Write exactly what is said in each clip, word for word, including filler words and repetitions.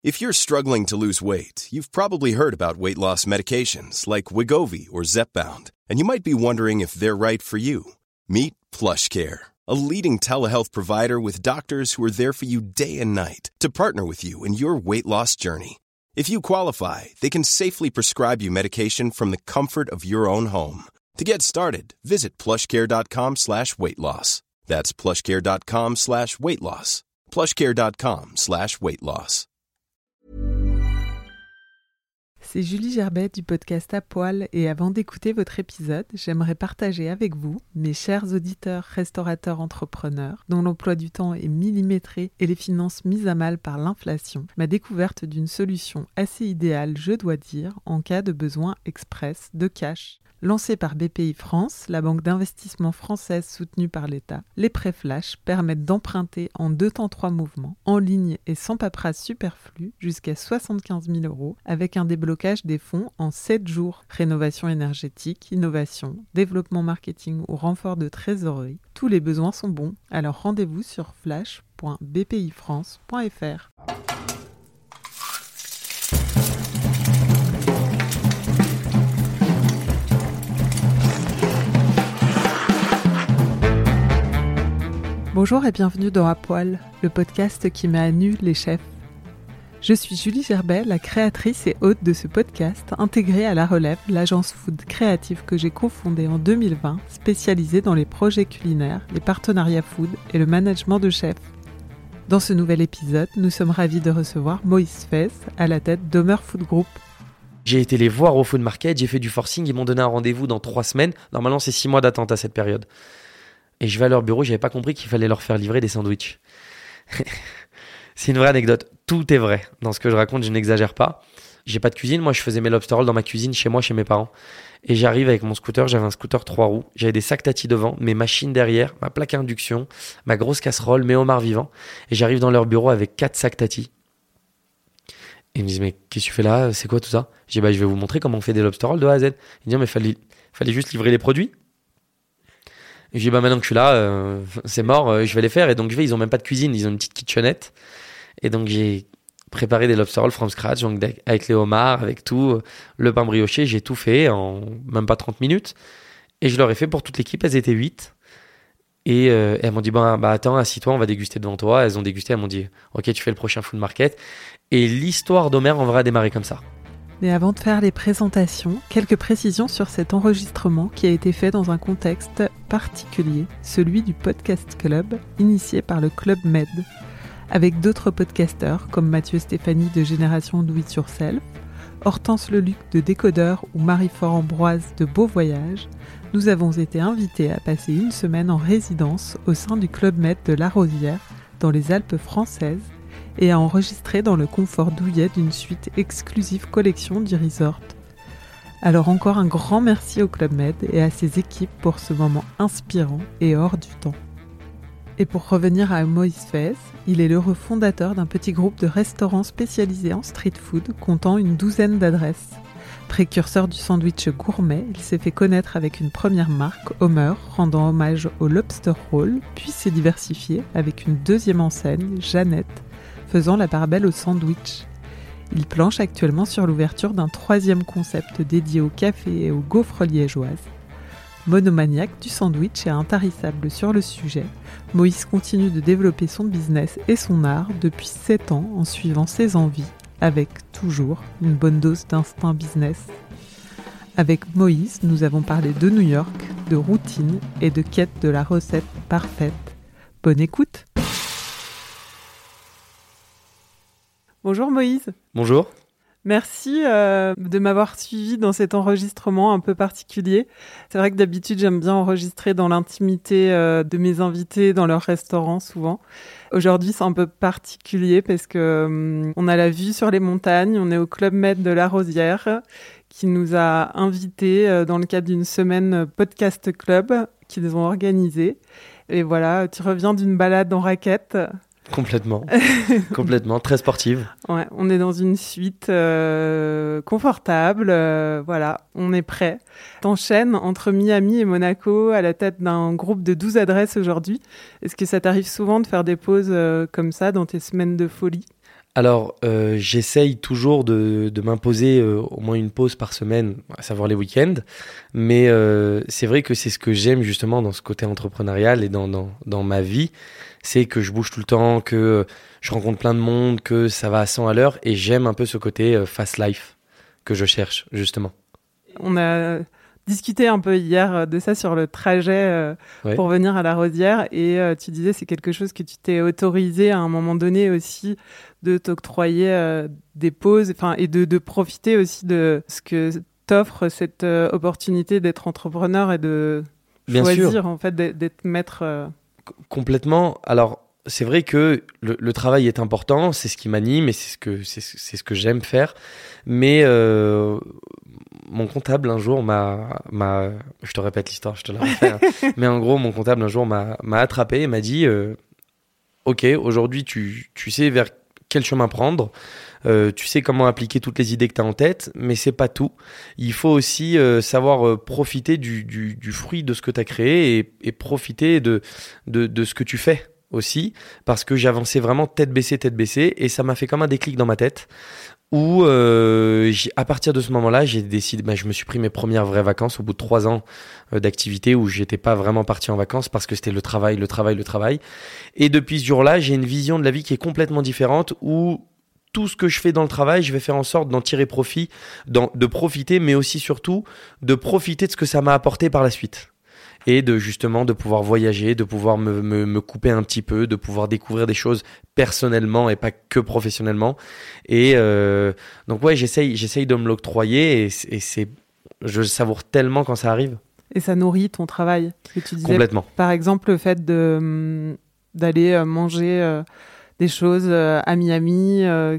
If you're struggling to lose weight, you've probably heard about weight loss medications like Wegovy or Zepbound, and you might be wondering if they're right for you. Meet PlushCare, a leading telehealth provider with doctors who are there for you day and night to partner with you in your weight loss journey. If you qualify, they can safely prescribe you medication from the comfort of your own home. To get started, visit plushcare.com slash weight loss. That's plushcare.com slash weight loss. plushcare.com slash weight loss. C'est Julie Gerbet du podcast À Poil et avant d'écouter votre épisode, j'aimerais partager avec vous, mes chers auditeurs, restaurateurs, entrepreneurs, dont l'emploi du temps est millimétré et les finances mises à mal par l'inflation, ma découverte d'une solution assez idéale, je dois dire, en cas de besoin express de cash. Lancée par B P I France, la banque d'investissement française soutenue par l'État, les prêts flash permettent d'emprunter en deux temps trois mouvements, en ligne et sans paperasse superflue, jusqu'à soixante-quinze mille euros, avec un déblocage des fonds en sept jours. Rénovation énergétique, innovation, développement marketing ou renfort de trésorerie, tous les besoins sont bons. Alors rendez-vous sur flash point b p i france point f r. Bonjour et bienvenue dans À Poil, le podcast qui met à nu les chefs. Je suis Julie Gerbet, la créatrice et hôte de ce podcast, intégrée à La Relève, l'agence food créative que j'ai cofondée en deux mille vingt, spécialisée dans les projets culinaires, les partenariats food et le management de chefs. Dans ce nouvel épisode, nous sommes ravis de recevoir Moïse Fez à la tête d'Homer Food Group. J'ai été les voir au Food Market, j'ai fait du forcing, ils m'ont donné un rendez-vous dans trois semaines. Normalement, c'est six mois d'attente à cette période. Et je vais à leur bureau, j'avais pas compris qu'il fallait leur faire livrer des sandwichs. C'est une vraie anecdote. Tout est vrai. Dans ce que je raconte, je n'exagère pas. J'ai pas de cuisine. Moi, je faisais mes lobster rolls dans ma cuisine, chez moi, chez mes parents. Et j'arrive avec mon scooter. J'avais un scooter trois roues. J'avais des sacs Tati devant, mes machines derrière, ma plaque à induction, ma grosse casserole, mes homards vivants. Et j'arrive dans leur bureau avec quatre sacs Tati. Et ils me disent, mais qu'est-ce que tu fais là? C'est quoi tout ça? J'ai dit, bah, je vais vous montrer comment on fait des lobster rolls de A à Z. Ils me disent, mais fallait, fallait juste livrer les produits. Et je dis, bah maintenant que je suis là, euh, c'est mort, euh, je vais les faire. Et donc je vais, ils ont même pas de cuisine, ils ont une petite kitchenette. Et donc j'ai préparé des lobster rolls from scratch, donc avec les homards, avec tout, le pain brioché, j'ai tout fait en même pas trente minutes. Et je leur ai fait pour toute l'équipe, elles étaient huit. Et, euh, et elles m'ont dit, bah, bah attends, assis-toi, on va déguster devant toi. Elles ont dégusté, elles m'ont dit, ok, tu fais le prochain Food Market. Et l'histoire d'Homer en vrai a démarré comme ça. Mais avant de faire les présentations, quelques précisions sur cet enregistrement qui a été fait dans un contexte particulier, celui du Podcast Club, initié par le Club Med, avec d'autres podcasteurs comme Mathieu Stéphanie de Génération Do It Yourself, Hortense Leluc de Décodeur ou Marie-Fort Ambroise de Beau Voyage. Nous avons été invités à passer une semaine en résidence au sein du Club Med de La Rosière, dans les Alpes françaises, et à enregistrer dans le confort douillet d'une suite exclusive collection du resort. Alors encore un grand merci au Club Med et à ses équipes pour ce moment inspirant et hors du temps. Et pour revenir à Moïse Fez, il est le refondateur d'un petit groupe de restaurants spécialisés en street food comptant une douzaine d'adresses. Précurseur du sandwich gourmet, il s'est fait connaître avec une première marque, Homer, rendant hommage au lobster roll, puis s'est diversifié avec une deuxième enseigne, Jeannette, faisant la part belle au sandwich. Il planche actuellement sur l'ouverture d'un troisième concept dédié au café et aux gaufres liégeoises. Monomaniaque du sandwich et intarissable sur le sujet, Moïse continue de développer son business et son art depuis sept ans en suivant ses envies, avec toujours une bonne dose d'instinct business. Avec Moïse, nous avons parlé de New York, de routine et de quête de la recette parfaite. Bonne écoute! Bonjour Moïse. Bonjour. Merci euh, de m'avoir suivi dans cet enregistrement un peu particulier. C'est vrai que d'habitude, j'aime bien enregistrer dans l'intimité euh, de mes invités, dans leur restaurant souvent. Aujourd'hui, c'est un peu particulier parce que euh, on a la vue sur les montagnes. On est au Club Med de La Rosière qui nous a invités euh, dans le cadre d'une semaine podcast club qu'ils ont organisée. Et voilà, tu reviens d'une balade en raquette. Complètement, complètement, très sportive. Ouais, on est dans une suite euh, confortable, euh, voilà, on est prêt. T'enchaînes entre Miami et Monaco à la tête d'un groupe de douze adresses aujourd'hui. Est-ce que ça t'arrive souvent de faire des pauses euh, comme ça dans tes semaines de folie ? Alors, euh, j'essaye toujours de, de m'imposer euh, au moins une pause par semaine, à savoir les week-ends. Mais euh, c'est vrai que c'est ce que j'aime justement dans ce côté entrepreneurial et dans, dans, dans ma vie. C'est que je bouge tout le temps, que je rencontre plein de monde, que ça va à cent à l'heure. Et j'aime un peu ce côté euh, fast life que je cherche, justement. On a discuté un peu hier de ça sur le trajet euh, Ouais. pour venir à la Rosière. Et euh, tu disais c'est quelque chose que tu t'es autorisé à un moment donné aussi de t'octroyer euh, des pauses et de, de profiter aussi de ce que t'offre cette euh, opportunité d'être entrepreneur et de Bien choisir sûr. en fait d'être, d'être maître. Euh... Complètement. Alors, c'est vrai que le, le travail est important, c'est ce qui m'anime et c'est ce que, c'est, c'est ce que j'aime faire. Mais euh, mon comptable un jour m'a, m'a... Je te répète l'histoire, je te la refais. Hein. Mais en gros, mon comptable un jour m'a, m'a attrapé et m'a dit euh, « Ok, aujourd'hui, tu, tu sais vers quel chemin prendre. Euh, tu sais comment appliquer toutes les idées que tu as en tête, mais c'est pas tout. Il faut aussi euh, savoir euh, profiter du, du, du fruit de ce que tu as créé et, et profiter de, de, de ce que tu fais aussi, parce que j'avançais vraiment tête baissée, tête baissée, et ça m'a fait comme un déclic dans ma tête, où euh, j'ai, à partir de ce moment-là, j'ai décidé, bah, je me suis pris mes premières vraies vacances au bout de trois ans euh, d'activité où j'étais pas vraiment parti en vacances parce que c'était le travail, le travail, le travail. Et depuis ce jour-là, j'ai une vision de la vie qui est complètement différente, où tout ce que je fais dans le travail, je vais faire en sorte d'en tirer profit, d'en, de profiter, mais aussi surtout de profiter de ce que ça m'a apporté par la suite. Et de justement de pouvoir voyager, de pouvoir me, me, me couper un petit peu, de pouvoir découvrir des choses personnellement et pas que professionnellement. Et euh, donc ouais, j'essaye, j'essaye de me l'octroyer et, et c'est, je savoure tellement quand ça arrive. Et ça nourrit ton travail. Que tu disais, complètement. Par exemple, le fait de, d'aller manger euh, des choses euh, à Miami, euh,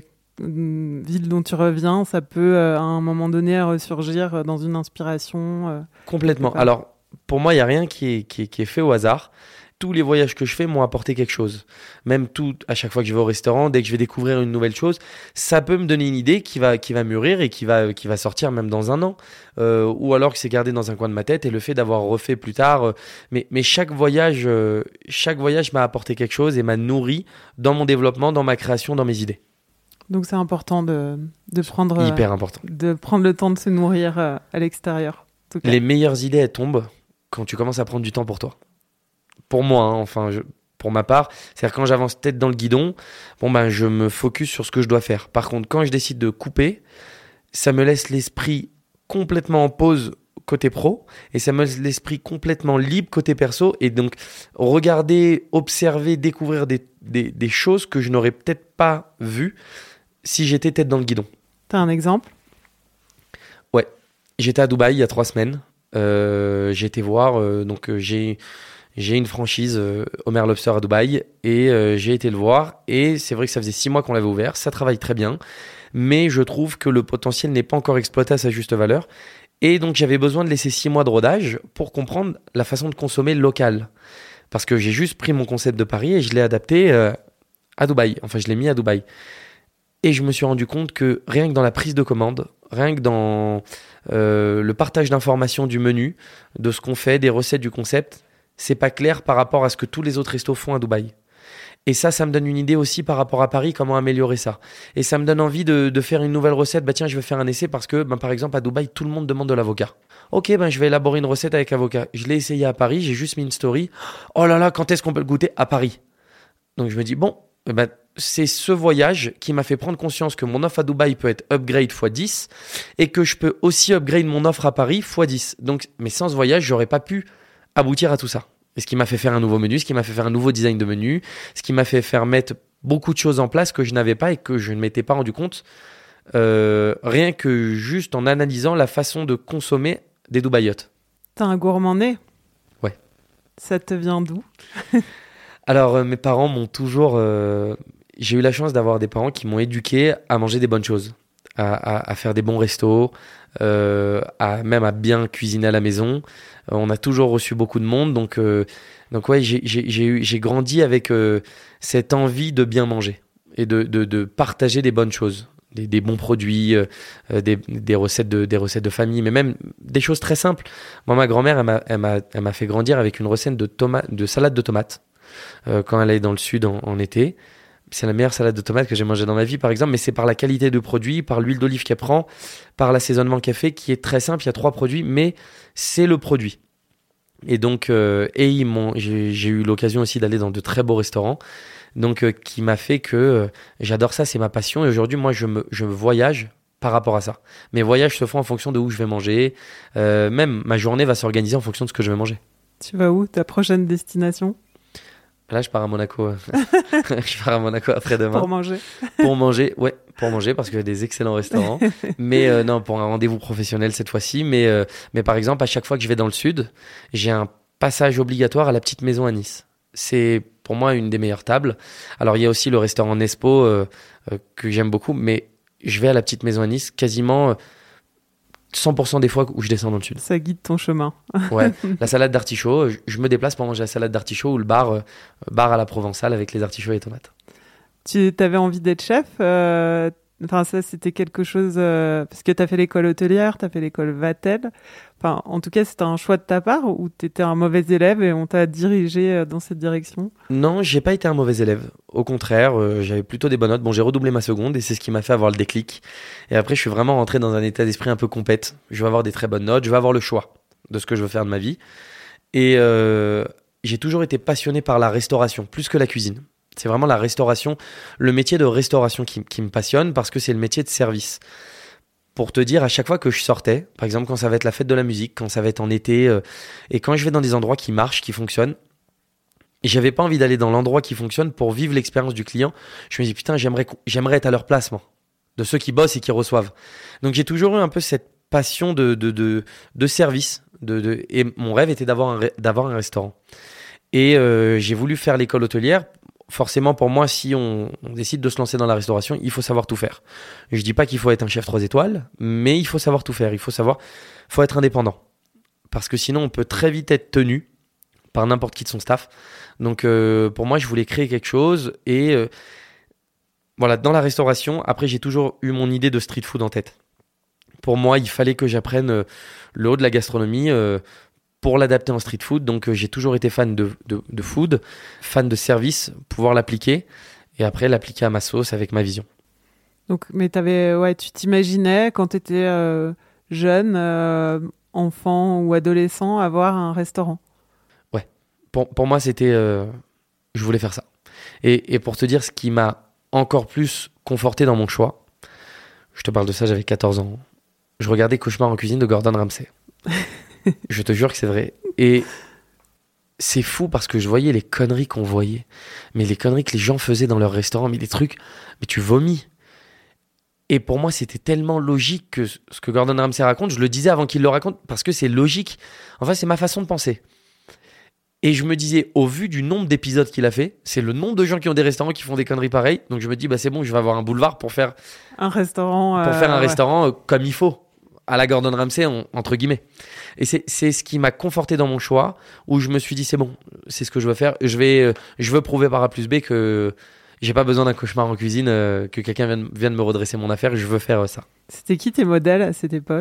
ville dont tu reviens, ça peut euh, à un moment donné ressurgir dans une inspiration. Euh, complètement. Alors, pour moi, il n'y a rien qui est, qui, est, qui est fait au hasard. Tous les voyages que je fais m'ont apporté quelque chose. Même tout, à chaque fois que je vais au restaurant, dès que je vais découvrir une nouvelle chose, ça peut me donner une idée qui va, qui va mûrir et qui va, qui va sortir même dans un an. Euh, ou alors que c'est gardé dans un coin de ma tête et le fait d'avoir refait plus tard. Euh, mais, mais chaque voyage, euh, chaque voyage m'a apporté quelque chose et m'a nourri dans mon développement, dans ma création, dans mes idées. Donc c'est important de, de, prendre, Hyper important. de prendre le temps de se nourrir euh, à l'extérieur. En tout cas. Les meilleures idées, elles tombent quand tu commences à prendre du temps pour toi. Pour moi, hein, enfin, je, pour ma part, c'est-à-dire quand j'avance tête dans le guidon, bon ben, je me focus sur ce que je dois faire. Par contre, quand je décide de couper, ça me laisse l'esprit complètement en pause côté pro et ça me laisse l'esprit complètement libre côté perso. Et donc, regarder, observer, découvrir des, des, des choses que je n'aurais peut-être pas vues si j'étais tête dans le guidon. T'as un exemple ? Ouais, j'étais à Dubaï il y a trois semaines. Euh, j'ai été voir, euh, donc euh, j'ai, j'ai une franchise euh, Omer Lobster à Dubaï et euh, j'ai été le voir et c'est vrai que ça faisait six mois qu'on l'avait ouvert, ça travaille très bien, mais je trouve que le potentiel n'est pas encore exploité à sa juste valeur et donc j'avais besoin de laisser six mois de rodage pour comprendre la façon de consommer local parce que j'ai juste pris mon concept de Paris et je l'ai adapté euh, à Dubaï, enfin je l'ai mis à Dubaï et je me suis rendu compte que rien que dans la prise de commande, rien que dans euh, le partage d'informations du menu, de ce qu'on fait, des recettes, du concept, c'est pas clair par rapport à ce que tous les autres restos font à Dubaï. Et ça, ça me donne une idée aussi par rapport à Paris, comment améliorer ça. Et ça me donne envie de, de faire une nouvelle recette. Bah tiens, je vais faire un essai parce que, bah, par exemple, à Dubaï, tout le monde demande de l'avocat. Ok, ben bah, je vais élaborer une recette avec avocat. Je l'ai essayé à Paris, j'ai juste mis une story. Oh là là, quand est-ce qu'on peut le goûter à Paris ? Donc je me dis, bon, bah, c'est ce voyage qui m'a fait prendre conscience que mon offre à Dubaï peut être upgrade fois dix et que je peux aussi upgrade mon offre à Paris fois dix. Donc, mais sans ce voyage, j'aurais pas pu aboutir à tout ça. Et ce qui m'a fait faire un nouveau menu, ce qui m'a fait faire un nouveau design de menu, ce qui m'a fait faire mettre beaucoup de choses en place que je n'avais pas et que je ne m'étais pas rendu compte, euh, rien que juste en analysant la façon de consommer des Dubaïotes. T'as un gourmand né ? Ouais. Ça te vient d'où ? Alors, euh, mes parents m'ont toujours... Euh, j'ai eu la chance d'avoir des parents qui m'ont éduqué à manger des bonnes choses, à, à, à faire des bons restos, euh, à, même à bien cuisiner à la maison. Euh, on a toujours reçu beaucoup de monde, donc, euh, donc ouais, j'ai, j'ai, j'ai, eu, j'ai grandi avec euh, cette envie de bien manger et de, de, de partager des bonnes choses, des, des bons produits, euh, des, des, recettes de, des recettes de famille, mais même des choses très simples. Moi, ma grand-mère, elle m'a, elle m'a, elle m'a fait grandir avec une recette de, toma- de salade de tomates euh, quand elle est dans le sud en, en été. c'est la meilleure salade de tomates que j'ai mangée dans ma vie, par exemple, mais c'est par la qualité de produit, par l'huile d'olive qu'elle prend, par l'assaisonnement qu'elle fait, qui est très simple. Il y a trois produits, mais c'est le produit. Et donc, euh, et ils m'ont, j'ai, j'ai eu l'occasion aussi d'aller dans de très beaux restaurants, donc euh, qui m'a fait que euh, j'adore ça, c'est ma passion. Et aujourd'hui, moi, je me, je voyage par rapport à ça. Mes voyages se font en fonction de où je vais manger. Euh, même ma journée va s'organiser en fonction de ce que je vais manger. Tu vas où, ta prochaine destination ? Là, je pars à Monaco. je pars à Monaco après-demain. Pour manger. Pour manger, ouais, pour manger, parce qu'il y a des excellents restaurants. Mais euh, non, pour un rendez-vous professionnel cette fois-ci. Mais, euh, mais par exemple, à chaque fois que je vais dans le sud, j'ai un passage obligatoire à la petite maison à Nice. C'est pour moi une des meilleures tables. Alors, il y a aussi le restaurant Nespo euh, euh, que j'aime beaucoup, mais je vais à la petite maison à Nice quasiment... Euh, cent pour cent des fois où je descends dans le sud. Ça guide ton chemin. Ouais, la salade d'artichaut, je, je me déplace pour manger la salade d'artichaut ou le bar, euh, bar à la provençale avec les artichauts et les tomates. Tu avais envie d'être chef euh, Enfin, ça, c'était quelque chose... Euh, parce que tu as fait l'école hôtelière, tu as fait l'école Vatel. Enfin, en tout cas, c'était un choix de ta part ou tu étais un mauvais élève et on t'a dirigé dans cette direction ? Non, j'ai pas été un mauvais élève. Au contraire, euh, j'avais plutôt des bonnes notes. Bon, j'ai redoublé ma seconde et c'est ce qui m'a fait avoir le déclic. Et après, je suis vraiment rentré dans un état d'esprit un peu compète. Je vais avoir des très bonnes notes, je vais avoir le choix de ce que je veux faire de ma vie. Et euh, j'ai toujours été passionné par la restauration, plus que la cuisine. C'est vraiment la restauration, le métier de restauration qui, qui me passionne parce que c'est le métier de service. Pour te dire, à chaque fois que je sortais, par exemple quand ça va être la fête de la musique, quand ça va être en été, euh, et quand je vais dans des endroits qui marchent, qui fonctionnent, et j'avais pas envie d'aller dans l'endroit qui fonctionne pour vivre l'expérience du client, je me dis putain, j'aimerais, j'aimerais être à leur place, moi, de ceux qui bossent et qui reçoivent. Donc j'ai toujours eu un peu cette passion de, de, de, de service, de, de, et mon rêve était d'avoir un, d'avoir un restaurant. Et euh, j'ai voulu faire l'école hôtelière. Forcément, pour moi, si on, on décide de se lancer dans la restauration, il faut savoir tout faire. Je dis pas qu'il faut être un chef trois étoiles, mais il faut savoir tout faire. Il faut savoir, faut être indépendant. Parce que sinon, on peut très vite être tenu par n'importe qui de son staff. Donc, euh, pour moi, je voulais créer quelque chose. Et euh, voilà, dans la restauration, après, j'ai toujours eu mon idée de street food en tête. Pour moi, il fallait que j'apprenne euh, le haut de la gastronomie, euh, pour l'adapter en street food. Donc, euh, j'ai toujours été fan de, de, de food, fan de service, pouvoir l'appliquer et après l'appliquer à ma sauce avec ma vision. Donc, mais t'avais, ouais, tu t'imaginais quand tu étais euh, jeune, euh, enfant ou adolescent, avoir un restaurant ? Ouais. Pour, pour moi, c'était... Euh, je voulais faire ça. Et, et pour te dire ce qui m'a encore plus conforté dans mon choix, je te parle de ça, j'avais quatorze ans. Je regardais Cauchemar en cuisine de Gordon Ramsay. Je te jure que c'est vrai. Et c'est fou parce que je voyais les conneries qu'on voyait. Mais les conneries que les gens faisaient dans leur restaurant, mais des trucs, mais tu vomis. Et pour moi, c'était tellement logique que ce que Gordon Ramsay raconte, je le disais avant qu'il le raconte, parce que c'est logique. Enfin, c'est ma façon de penser. Et je me disais, au vu du nombre d'épisodes qu'il a fait, c'est le nombre de gens qui ont des restaurants qui font des conneries pareilles. Donc je me dis, bah c'est bon, je vais avoir un boulevard pour faire un restaurant, pour euh, faire un ouais. restaurant euh, comme il faut. À la Gordon Ramsay, on, entre guillemets. Et c'est, c'est ce qui m'a conforté dans mon choix, où je me suis dit, c'est bon, c'est ce que je veux faire. Je, vais, euh, je veux prouver par A plus B que j'ai pas besoin d'un cauchemar en cuisine, euh, que quelqu'un vienne, vienne me redresser mon affaire, je veux faire euh, ça. C'était qui tes modèles à cette époque ?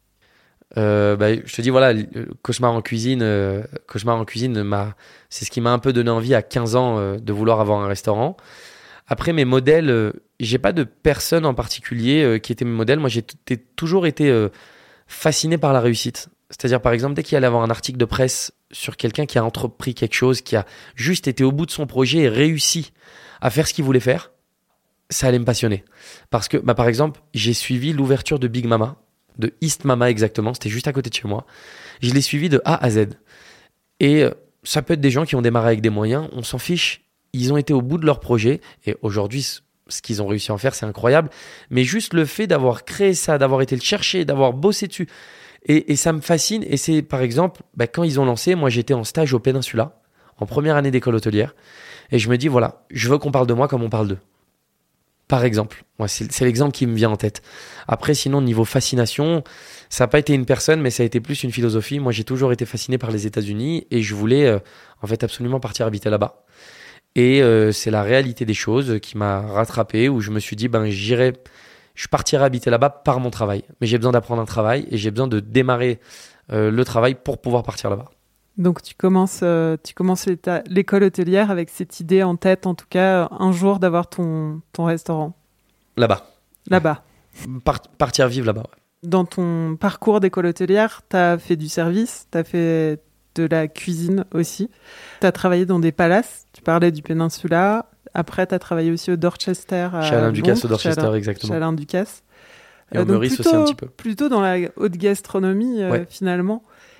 euh, bah, Je te dis, voilà, cauchemar en cuisine, euh, cauchemar en cuisine m'a, c'est ce qui m'a un peu donné envie à quinze ans euh, de vouloir avoir un restaurant. Après, mes modèles, euh, j'ai pas de personne en particulier euh, qui était mes modèles. Moi, j'ai t- toujours été euh, fasciné par la réussite. C'est-à-dire, par exemple, dès qu'il allait avoir un article de presse sur quelqu'un qui a entrepris quelque chose, qui a juste été au bout de son projet et réussi à faire ce qu'il voulait faire, ça allait me passionner. Parce que, bah, par exemple, j'ai suivi l'ouverture de Big Mama, de East Mama exactement, c'était juste à côté de chez moi. Je l'ai suivi de A à Z. Et euh, ça peut être des gens qui ont démarré avec des moyens, on s'en fiche. Ils ont été au bout de leur projet et aujourd'hui, ce qu'ils ont réussi à en faire, c'est incroyable. Mais juste le fait d'avoir créé ça, d'avoir été le chercher, d'avoir bossé dessus, et, et ça me fascine. Et c'est par exemple, bah, quand ils ont lancé, moi j'étais en stage au Péninsula, en première année d'école hôtelière, et je me dis voilà, je veux qu'on parle de moi comme on parle d'eux. Par exemple, moi, c'est, c'est l'exemple qui me vient en tête. Après, sinon, niveau fascination, ça n'a pas été une personne, mais ça a été plus une philosophie. Moi, j'ai toujours été fasciné par les États-Unis et je voulais euh, en fait absolument partir habiter là-bas. Et euh, c'est la réalité des choses qui m'a rattrapé, où je me suis dit, ben, j'irai, je partirai habiter là-bas par mon travail. Mais j'ai besoin d'apprendre un travail et j'ai besoin de démarrer euh, le travail pour pouvoir partir là-bas. Donc tu commences, euh, tu commences l'éta- l'école hôtelière avec cette idée en tête, en tout cas, un jour d'avoir ton, ton restaurant. Là-bas. Là-bas. Par- partir vivre là-bas. Ouais. Dans ton parcours d'école hôtelière, tu as fait du service, tu as fait de la cuisine aussi. Tu as travaillé dans des palaces, tu parlais du Peninsula. Après, tu as travaillé aussi au Dorchester. À Chez Alain Ducasse au Londres, chez Dorchester, Alain, exactement. Chez Alain Ducasse. Et au donc Meurice plutôt, aussi un petit peu. Plutôt dans la haute gastronomie, euh, Ouais. finalement.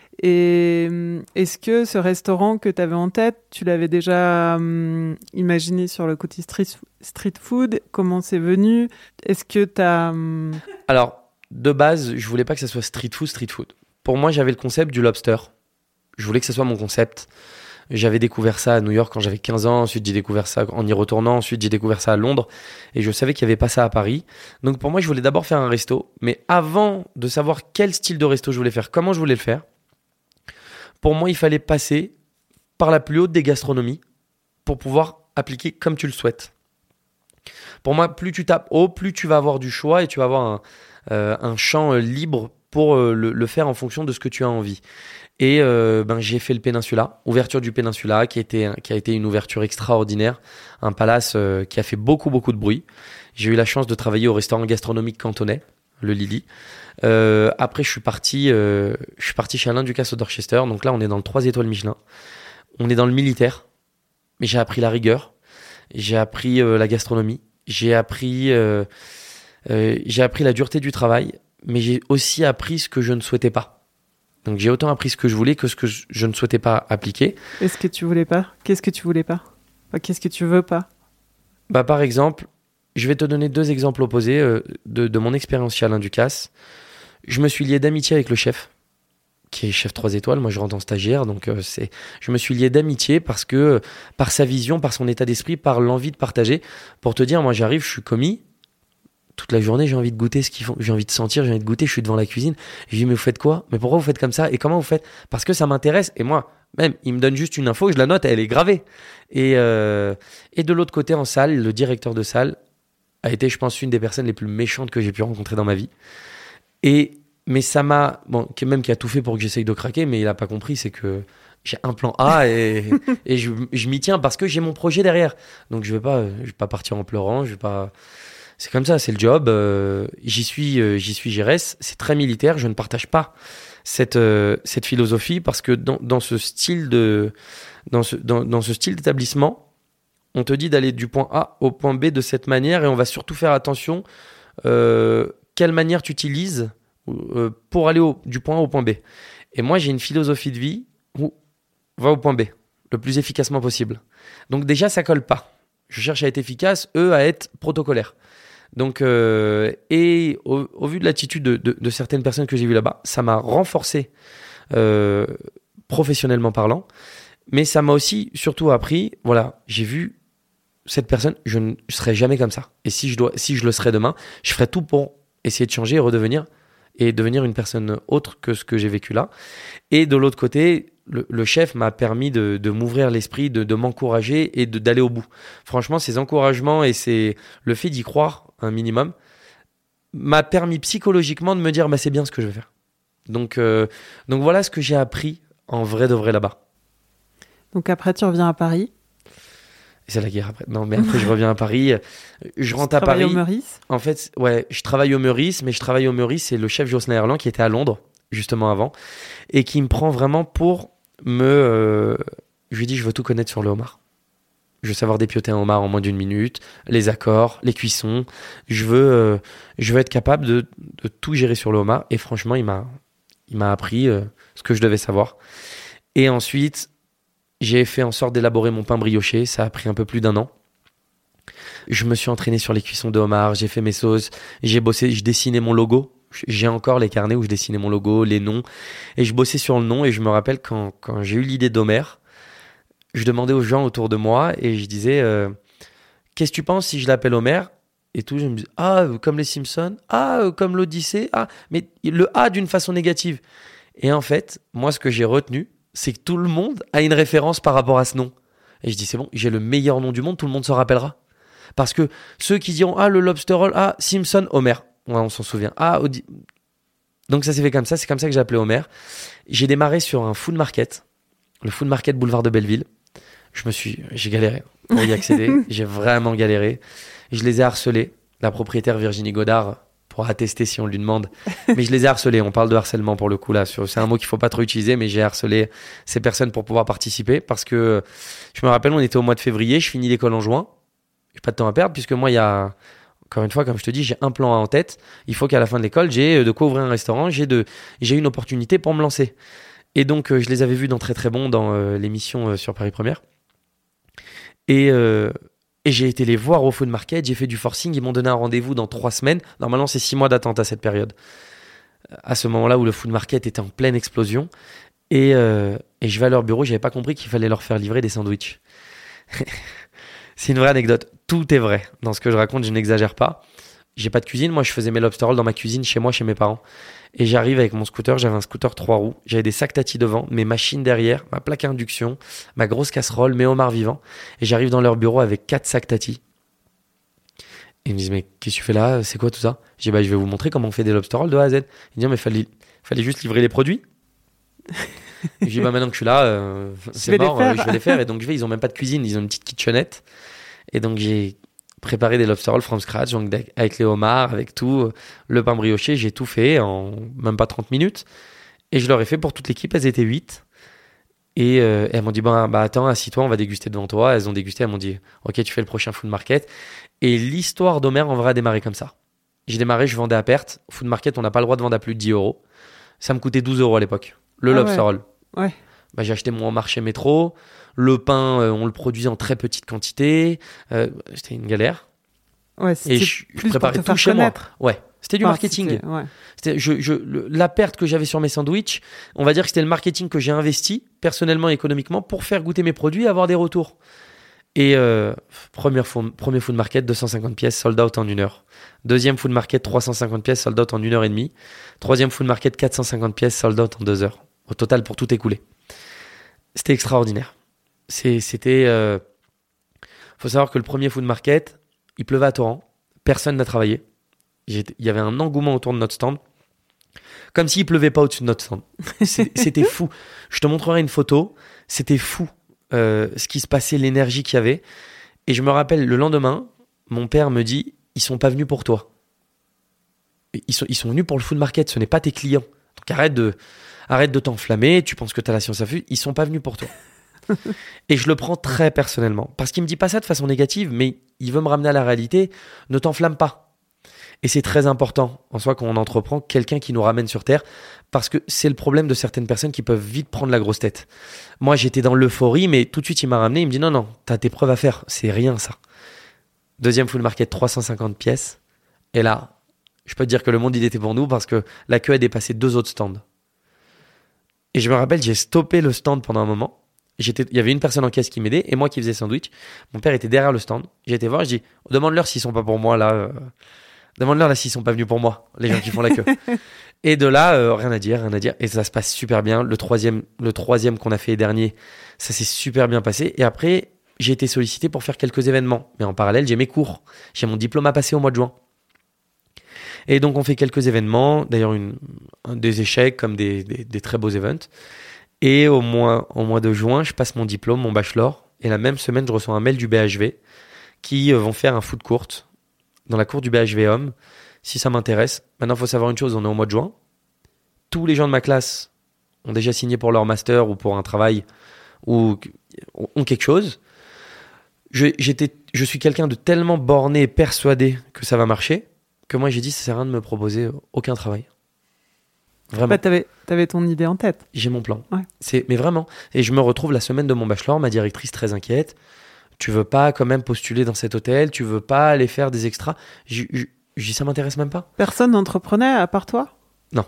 Et hum, est-ce que ce restaurant que tu avais en tête, tu l'avais déjà hum, imaginé sur le côté street, street food? Comment c'est venu? Est-ce que tu as... Hum... Alors, de base, je voulais pas que ça soit street food, street food. Pour moi, j'avais le concept du lobster. Je voulais que ça soit mon concept. J'avais découvert ça à New York quand j'avais quinze ans. Ensuite, j'ai découvert ça en y retournant. Ensuite, j'ai découvert ça à Londres. Et je savais qu'il n'y avait pas ça à Paris. Donc, pour moi, je voulais d'abord faire un resto. Mais avant de savoir quel style de resto je voulais faire, comment je voulais le faire, pour moi, il fallait passer par la plus haute des gastronomies pour pouvoir appliquer comme tu le souhaites. Pour moi, plus tu tapes haut, plus tu vas avoir du choix et tu vas avoir un, euh, un champ euh, libre pour euh, le, le faire en fonction de ce que tu as envie. Et euh, ben, j'ai fait le Peninsula, ouverture du Peninsula, qui a été, qui a été une ouverture extraordinaire, un palace euh, qui a fait beaucoup, beaucoup de bruit. J'ai eu la chance de travailler au restaurant gastronomique cantonais, le Lily. Euh, après, je suis parti, euh, je suis parti chez Alain Ducasse au Dorchester. Donc là, on est dans le trois étoiles Michelin. On est dans le militaire, mais j'ai appris la rigueur, j'ai appris euh, la gastronomie, j'ai appris, euh, euh, j'ai appris la dureté du travail, mais j'ai aussi appris ce que je ne souhaitais pas. Donc j'ai autant appris ce que je voulais que ce que je, je ne souhaitais pas appliquer. Est-ce que tu voulais pas? Qu'est-ce que tu voulais pas? Enfin, qu'est-ce que tu veux pas? Bah, par exemple, je vais te donner deux exemples opposés euh, de, de mon expérience chez Alain Ducasse. Je me suis lié d'amitié avec le chef, qui est chef trois étoiles. Moi, je rentre en stagiaire, donc euh, c'est. Je me suis lié d'amitié parce que, euh, par sa vision, par son état d'esprit, par l'envie de partager. Pour te dire, moi, j'arrive, je suis commis. Toute la journée, j'ai envie de goûter ce qu'ils font, j'ai envie de sentir, j'ai envie de goûter, je suis devant la cuisine. Je dis, mais vous faites quoi? Mais pourquoi vous faites comme ça? Et comment vous faites? Parce que ça m'intéresse. Et moi, même, il me donne juste une info, je la note, elle est gravée. Et, euh, et de l'autre côté, en salle, le directeur de salle a été, je pense, une des personnes les plus méchantes que j'ai pu rencontrer dans ma vie. Et, mais ça m'a, bon, même qui a tout fait pour que j'essaye de craquer, mais il n'a pas compris, c'est que j'ai un plan A et, et je, je m'y tiens parce que j'ai mon projet derrière. Donc je ne vais pas, je vais pas partir en pleurant, je vais pas. C'est comme ça, c'est le job. Euh, j'y suis, euh, j'y suis, j'y reste. C'est très militaire. Je ne partage pas cette euh, cette philosophie parce que dans dans ce style de dans ce dans dans ce style d'établissement, on te dit d'aller du point A au point B de cette manière et on va surtout faire attention euh, quelle manière tu utilises euh, pour aller au, du point A au point B. Et moi, j'ai une philosophie de vie où va au point B le plus efficacement possible. Donc déjà, ça colle pas. Je cherche à être efficace, eux à être protocolaires. Donc, euh, et au, au vu de l'attitude de, de, de certaines personnes que j'ai vues là-bas, ça m'a renforcé euh, professionnellement parlant, mais ça m'a aussi surtout appris, voilà, j'ai vu cette personne, je ne serai jamais comme ça. Et si je, dois, si je le serai demain, je ferai tout pour essayer de changer et redevenir, et devenir une personne autre que ce que j'ai vécu là. Et de l'autre côté, le, le chef m'a permis de, de m'ouvrir l'esprit, de, de m'encourager et de, d'aller au bout. Franchement, ces encouragements et ces, le fait d'y croire un minimum m'a permis psychologiquement de me dire bah, c'est bien ce que je vais faire. Donc, euh, donc voilà ce que j'ai appris en vrai de vrai là-bas. Donc après, tu reviens à Paris. Et c'est la guerre après. Non, mais après, je reviens à Paris. Je rentre tu à Paris. Au Meurice. En fait, ouais, je travaille au Meurice, mais je travaille au Meurice. C'est le chef Jocelyn Herland qui était à Londres, justement avant, et qui me prend vraiment pour me. Euh, je lui dis, je veux tout connaître sur le homard. Je veux savoir dépioter un homard en moins d'une minute, les accords, les cuissons. Je veux, euh, je veux être capable de, de tout gérer sur le homard. Et franchement, il m'a, il m'a appris euh, ce que je devais savoir. Et ensuite, j'ai fait en sorte d'élaborer mon pain brioché. Ça a pris un peu plus d'un an. Je me suis entraîné sur les cuissons de homard. J'ai fait mes sauces. J'ai bossé. Je dessinais mon logo. J'ai encore les carnets où je dessinais mon logo, les noms. Et je bossais sur le nom. Et je me rappelle quand, quand j'ai eu l'idée d'Homer, je demandais aux gens autour de moi et je disais euh, qu'est-ce que tu penses si je l'appelle Homer? Et tout, je me disais ah, comme les Simpsons, ah, comme l'Odyssée, ah, mais le A d'une façon négative. Et en fait, moi, ce que j'ai retenu, c'est que tout le monde a une référence par rapport à ce nom. Et je dis c'est bon, j'ai le meilleur nom du monde, tout le monde s'en rappellera. Parce que ceux qui diront ah, le lobster roll, ah, Simpson, Homer. Ouais, on s'en souvient. Ah, Audi... Donc ça s'est fait comme ça, c'est comme ça que j'ai appelé Homer. J'ai démarré sur un food market le food market boulevard de Belleville. Je me suis, j'ai galéré pour y accéder. J'ai vraiment galéré. Je les ai harcelés. La propriétaire Virginie Godard pourra attester si on lui demande. Mais je les ai harcelés. On parle de harcèlement pour le coup là. C'est un mot qu'il faut pas trop utiliser, mais j'ai harcelé ces personnes pour pouvoir participer parce que je me rappelle, on était au mois de février. Je finis l'école en juin. J'ai pas de temps à perdre puisque moi il y a encore une fois, comme je te dis, j'ai un plan en tête. Il faut qu'à la fin de l'école, j'ai de quoi ouvrir un restaurant. J'ai de, j'ai une opportunité pour me lancer. Et donc, euh, je les avais vus dans Très Très Bon dans euh, l'émission euh, sur Paris Première. Et, euh, et j'ai été les voir au food market. J'ai fait du forcing. Ils m'ont donné un rendez-vous dans trois semaines. Normalement, c'est six mois d'attente à cette période. À ce moment-là où le food market était en pleine explosion. Et, euh, et je vais à leur bureau. J'avais pas compris qu'il fallait leur faire livrer des sandwichs. C'est une vraie anecdote. Tout est vrai dans ce que je raconte, je n'exagère pas. J'ai pas de cuisine, moi je faisais mes lobster rolls dans ma cuisine chez moi, chez mes parents. Et j'arrive avec mon scooter, j'avais un scooter trois roues, j'avais des sacs Tati devant, mes machines derrière, ma plaque à induction, ma grosse casserole, mes homards vivants. Et j'arrive dans leur bureau avec quatre sacs Tati. Et ils me disent, mais qu'est-ce que tu fais là? C'est quoi tout ça? Je dis, bah je vais vous montrer comment on fait des lobster rolls de A à Z. Ils disent, mais fallait, fallait juste livrer les produits. Je dis, bah maintenant que je suis là, euh, c'est mort, euh, je vais les faire. Et donc je vais, ils ont même pas de cuisine, ils ont une petite kitchenette. Et donc j'ai préparé des lobster rolls from scratch, donc avec les homards, avec tout, le pain brioché, j'ai tout fait en même pas trente minutes. Et je leur ai fait pour toute l'équipe, elles étaient huit. Et, euh, et elles m'ont dit, bah, bah attends, assis-toi, on va déguster devant toi. Elles ont dégusté, elles m'ont dit, ok, tu fais le prochain food market. Et l'histoire d'Omer en vrai a démarré comme ça. J'ai démarré, je vendais à perte. Au food market, on n'a pas le droit de vendre à plus de dix euros. Ça me coûtait douze euros à l'époque. Le ah lobster ouais. roll. Ouais. Bah, j'ai acheté mon marché métro. Le pain, euh, on le produisait en très petite quantité. Euh, c'était une galère. Ouais, et je, je préparais tout chez connaître. moi. Ouais, c'était du enfin, marketing. C'était, ouais. C'était, je, je, le, la perte que j'avais sur mes sandwichs, on va dire que c'était le marketing que j'ai investi personnellement et économiquement pour faire goûter mes produits et avoir des retours. Et euh, première food, premier food market, deux cent cinquante pièces, sold out en une heure. Deuxième food market, trois cent cinquante pièces, sold out en une heure et demie. Troisième food market, quatre cent cinquante pièces, sold out en deux heures. Au total, pour tout écouler. C'était extraordinaire. C'est, c'était... Euh... faut savoir que le premier food market, il pleuvait à torrent. Personne n'a travaillé. Il y avait un engouement autour de notre stand. Comme s'il pleuvait pas au-dessus de notre stand. C'est, c'était fou. Je te montrerai une photo. C'était fou. Euh, ce qui se passait, l'énergie qu'il y avait. Et je me rappelle, le lendemain, mon père me dit, ils sont pas venus pour toi. Ils sont, ils sont venus pour le food market. Ce n'est pas tes clients. Donc arrête de, arrête de t'enflammer. Tu penses que tu as la science infuse. Ils sont pas venus pour toi. Et je le prends très personnellement parce qu'il me dit pas ça de façon négative, mais il veut me ramener à la réalité. Ne t'enflamme pas. Et c'est très important en soi quand on entreprend quelqu'un qui nous ramène sur terre, parce que c'est le problème de certaines personnes qui peuvent vite prendre la grosse tête. Moi j'étais dans l'euphorie, mais tout de suite il m'a ramené, il me dit non non, t'as tes preuves à faire, c'est rien ça. Deuxième full market, trois cent cinquante pièces, et là je peux te dire que le monde il était pour nous parce que la queue a dépassé deux autres stands. Et je me rappelle, j'ai stoppé le stand pendant un moment. J'étais, il y avait une personne en caisse qui m'aidait et moi qui faisais sandwich. Mon père était derrière le stand. J'ai été voir, je dis, demande-leur s'ils sont pas pour moi là. Euh, demande-leur là s'ils sont pas venus pour moi, les gens qui font la queue. Et de là, euh, rien à dire, rien à dire. Et ça se passe super bien. Le troisième, le troisième qu'on a fait dernier, ça s'est super bien passé. Et après, j'ai été sollicité pour faire quelques événements. Mais en parallèle, j'ai mes cours. J'ai mon diplôme à passer au mois de juin. Et donc, on fait quelques événements. D'ailleurs, une, un, des échecs comme des, des, des très beaux events. Et au mois, au mois de juin, je passe mon diplôme, mon bachelor. Et la même semaine, je reçois un mail du B H V qui vont faire un food court dans la cour du B H V Homme, si ça m'intéresse. Maintenant, il faut savoir une chose, on est au mois de juin. Tous les gens de ma classe ont déjà signé pour leur master ou pour un travail ou ont quelque chose. Je, j'étais, je suis quelqu'un de tellement borné et persuadé que ça va marcher que moi, j'ai dit, ça sert à rien de me proposer aucun travail. Vraiment. Bah, t'avais, t'avais ton idée en tête. J'ai mon plan. Ouais. C'est, mais vraiment. Et je me retrouve la semaine de mon bachelor, ma directrice très inquiète. Tu veux pas quand même postuler dans cet hôtel? Tu veux pas aller faire des extras? Je dis, ça m'intéresse même pas. Personne n'entreprenait à part toi? Non.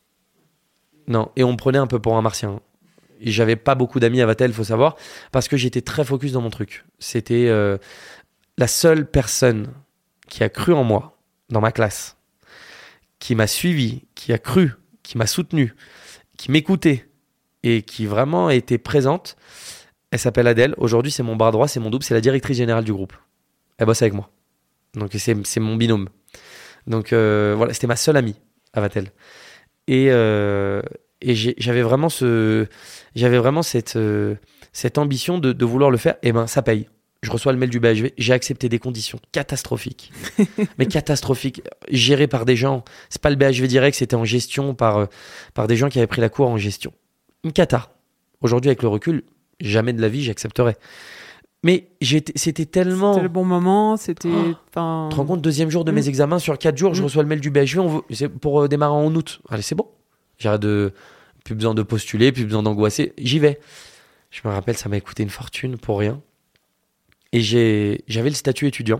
Non. Et on me prenait un peu pour un martien. Et j'avais pas beaucoup d'amis à Vatel, faut savoir, parce que j'étais très focus dans mon truc. C'était euh, la seule personne qui a cru en moi, dans ma classe, qui m'a suivi, qui a cru, qui m'a soutenu, qui m'écoutait et qui vraiment était présente. Elle s'appelle Adèle. Aujourd'hui, c'est mon bras droit, c'est mon double, c'est la directrice générale du groupe. Elle bosse avec moi. Donc, c'est, c'est mon binôme. Donc, euh, voilà, c'était ma seule amie à Vatel. Et, euh, et j'ai, j'avais vraiment ce, j'avais vraiment cette, euh, cette ambition de, de vouloir le faire. Et ben, ça paye. Je reçois le mail du B H V. J'ai accepté des conditions catastrophiques, mais catastrophiques, gérées par des gens. C'est pas le B H V direct, c'était en gestion par euh, par des gens qui avaient pris la cour en gestion. Une cata. Aujourd'hui, avec le recul, jamais de la vie j'accepterais. Mais j'étais, c'était tellement. C'était le bon moment, c'était. Oh, tu te rends compte, deuxième jour de mmh. mes examens, sur quatre jours, mmh. je reçois le mail du B H V, on veut, c'est pour euh, démarrer en août. Allez, c'est bon. J'arrête de. Plus besoin de postuler, plus besoin d'angoisser. J'y vais. Je me rappelle, ça m'a coûté une fortune pour rien. Et j'ai, j'avais le statut étudiant.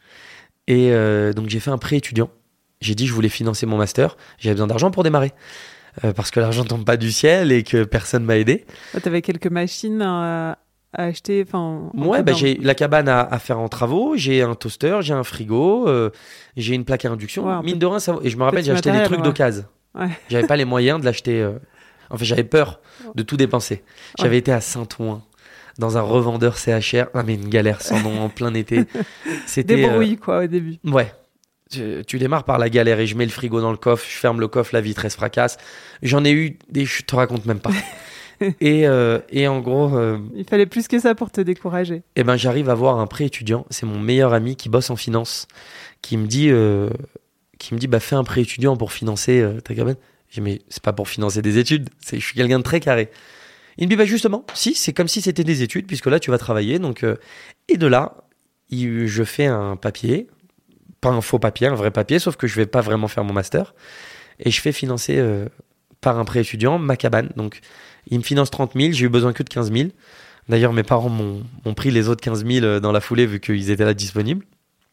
Et euh, donc, j'ai fait un prêt étudiant. J'ai dit, je voulais financer mon master. J'avais besoin d'argent pour démarrer. Euh, parce que l'argent tombe pas du ciel et que personne m'a aidé. Tu avais quelques machines à, à acheter. Ouais, bah, j'ai la cabane à, à faire en travaux. J'ai un toaster, j'ai un frigo, euh, j'ai une plaque à induction. Ouais, Mine de rien, ça. Et je me rappelle, j'ai acheté des trucs ouais. d'occasion. Ouais. J'avais pas les moyens de l'acheter. Euh... Enfin, j'avais peur de tout dépenser. J'avais ouais. été à Saint-Ouen. Dans un revendeur C H R, ah mais une galère sans nom en plein été. C'était des bruits euh... quoi au début. Ouais, tu, tu démarres par la galère et je mets le frigo dans le coffre, je ferme le coffre, la vitre elle se fracasse. J'en ai eu des, je te raconte même pas. et euh, et en gros, euh... il fallait plus que ça pour te décourager. Et ben j'arrive à voir un prêt étudiant. C'est mon meilleur ami qui bosse en finance, qui me dit, euh... qui me dit bah fais un prêt étudiant pour financer euh, ta cabane. J'ai dit mais c'est pas pour financer des études, c'est je suis quelqu'un de très carré. Il me dit, bah justement, si, c'est comme si c'était des études, puisque là, tu vas travailler. Donc, euh, et de là, il, je fais un papier, pas un faux papier, un vrai papier, sauf que je vais pas vraiment faire mon master. Et je fais financer euh, par un prêt étudiant ma cabane. Donc, il me finance trente mille, j'ai eu besoin que de quinze mille. D'ailleurs, mes parents m'ont, m'ont pris les autres quinze mille dans la foulée, vu qu'ils étaient là disponibles.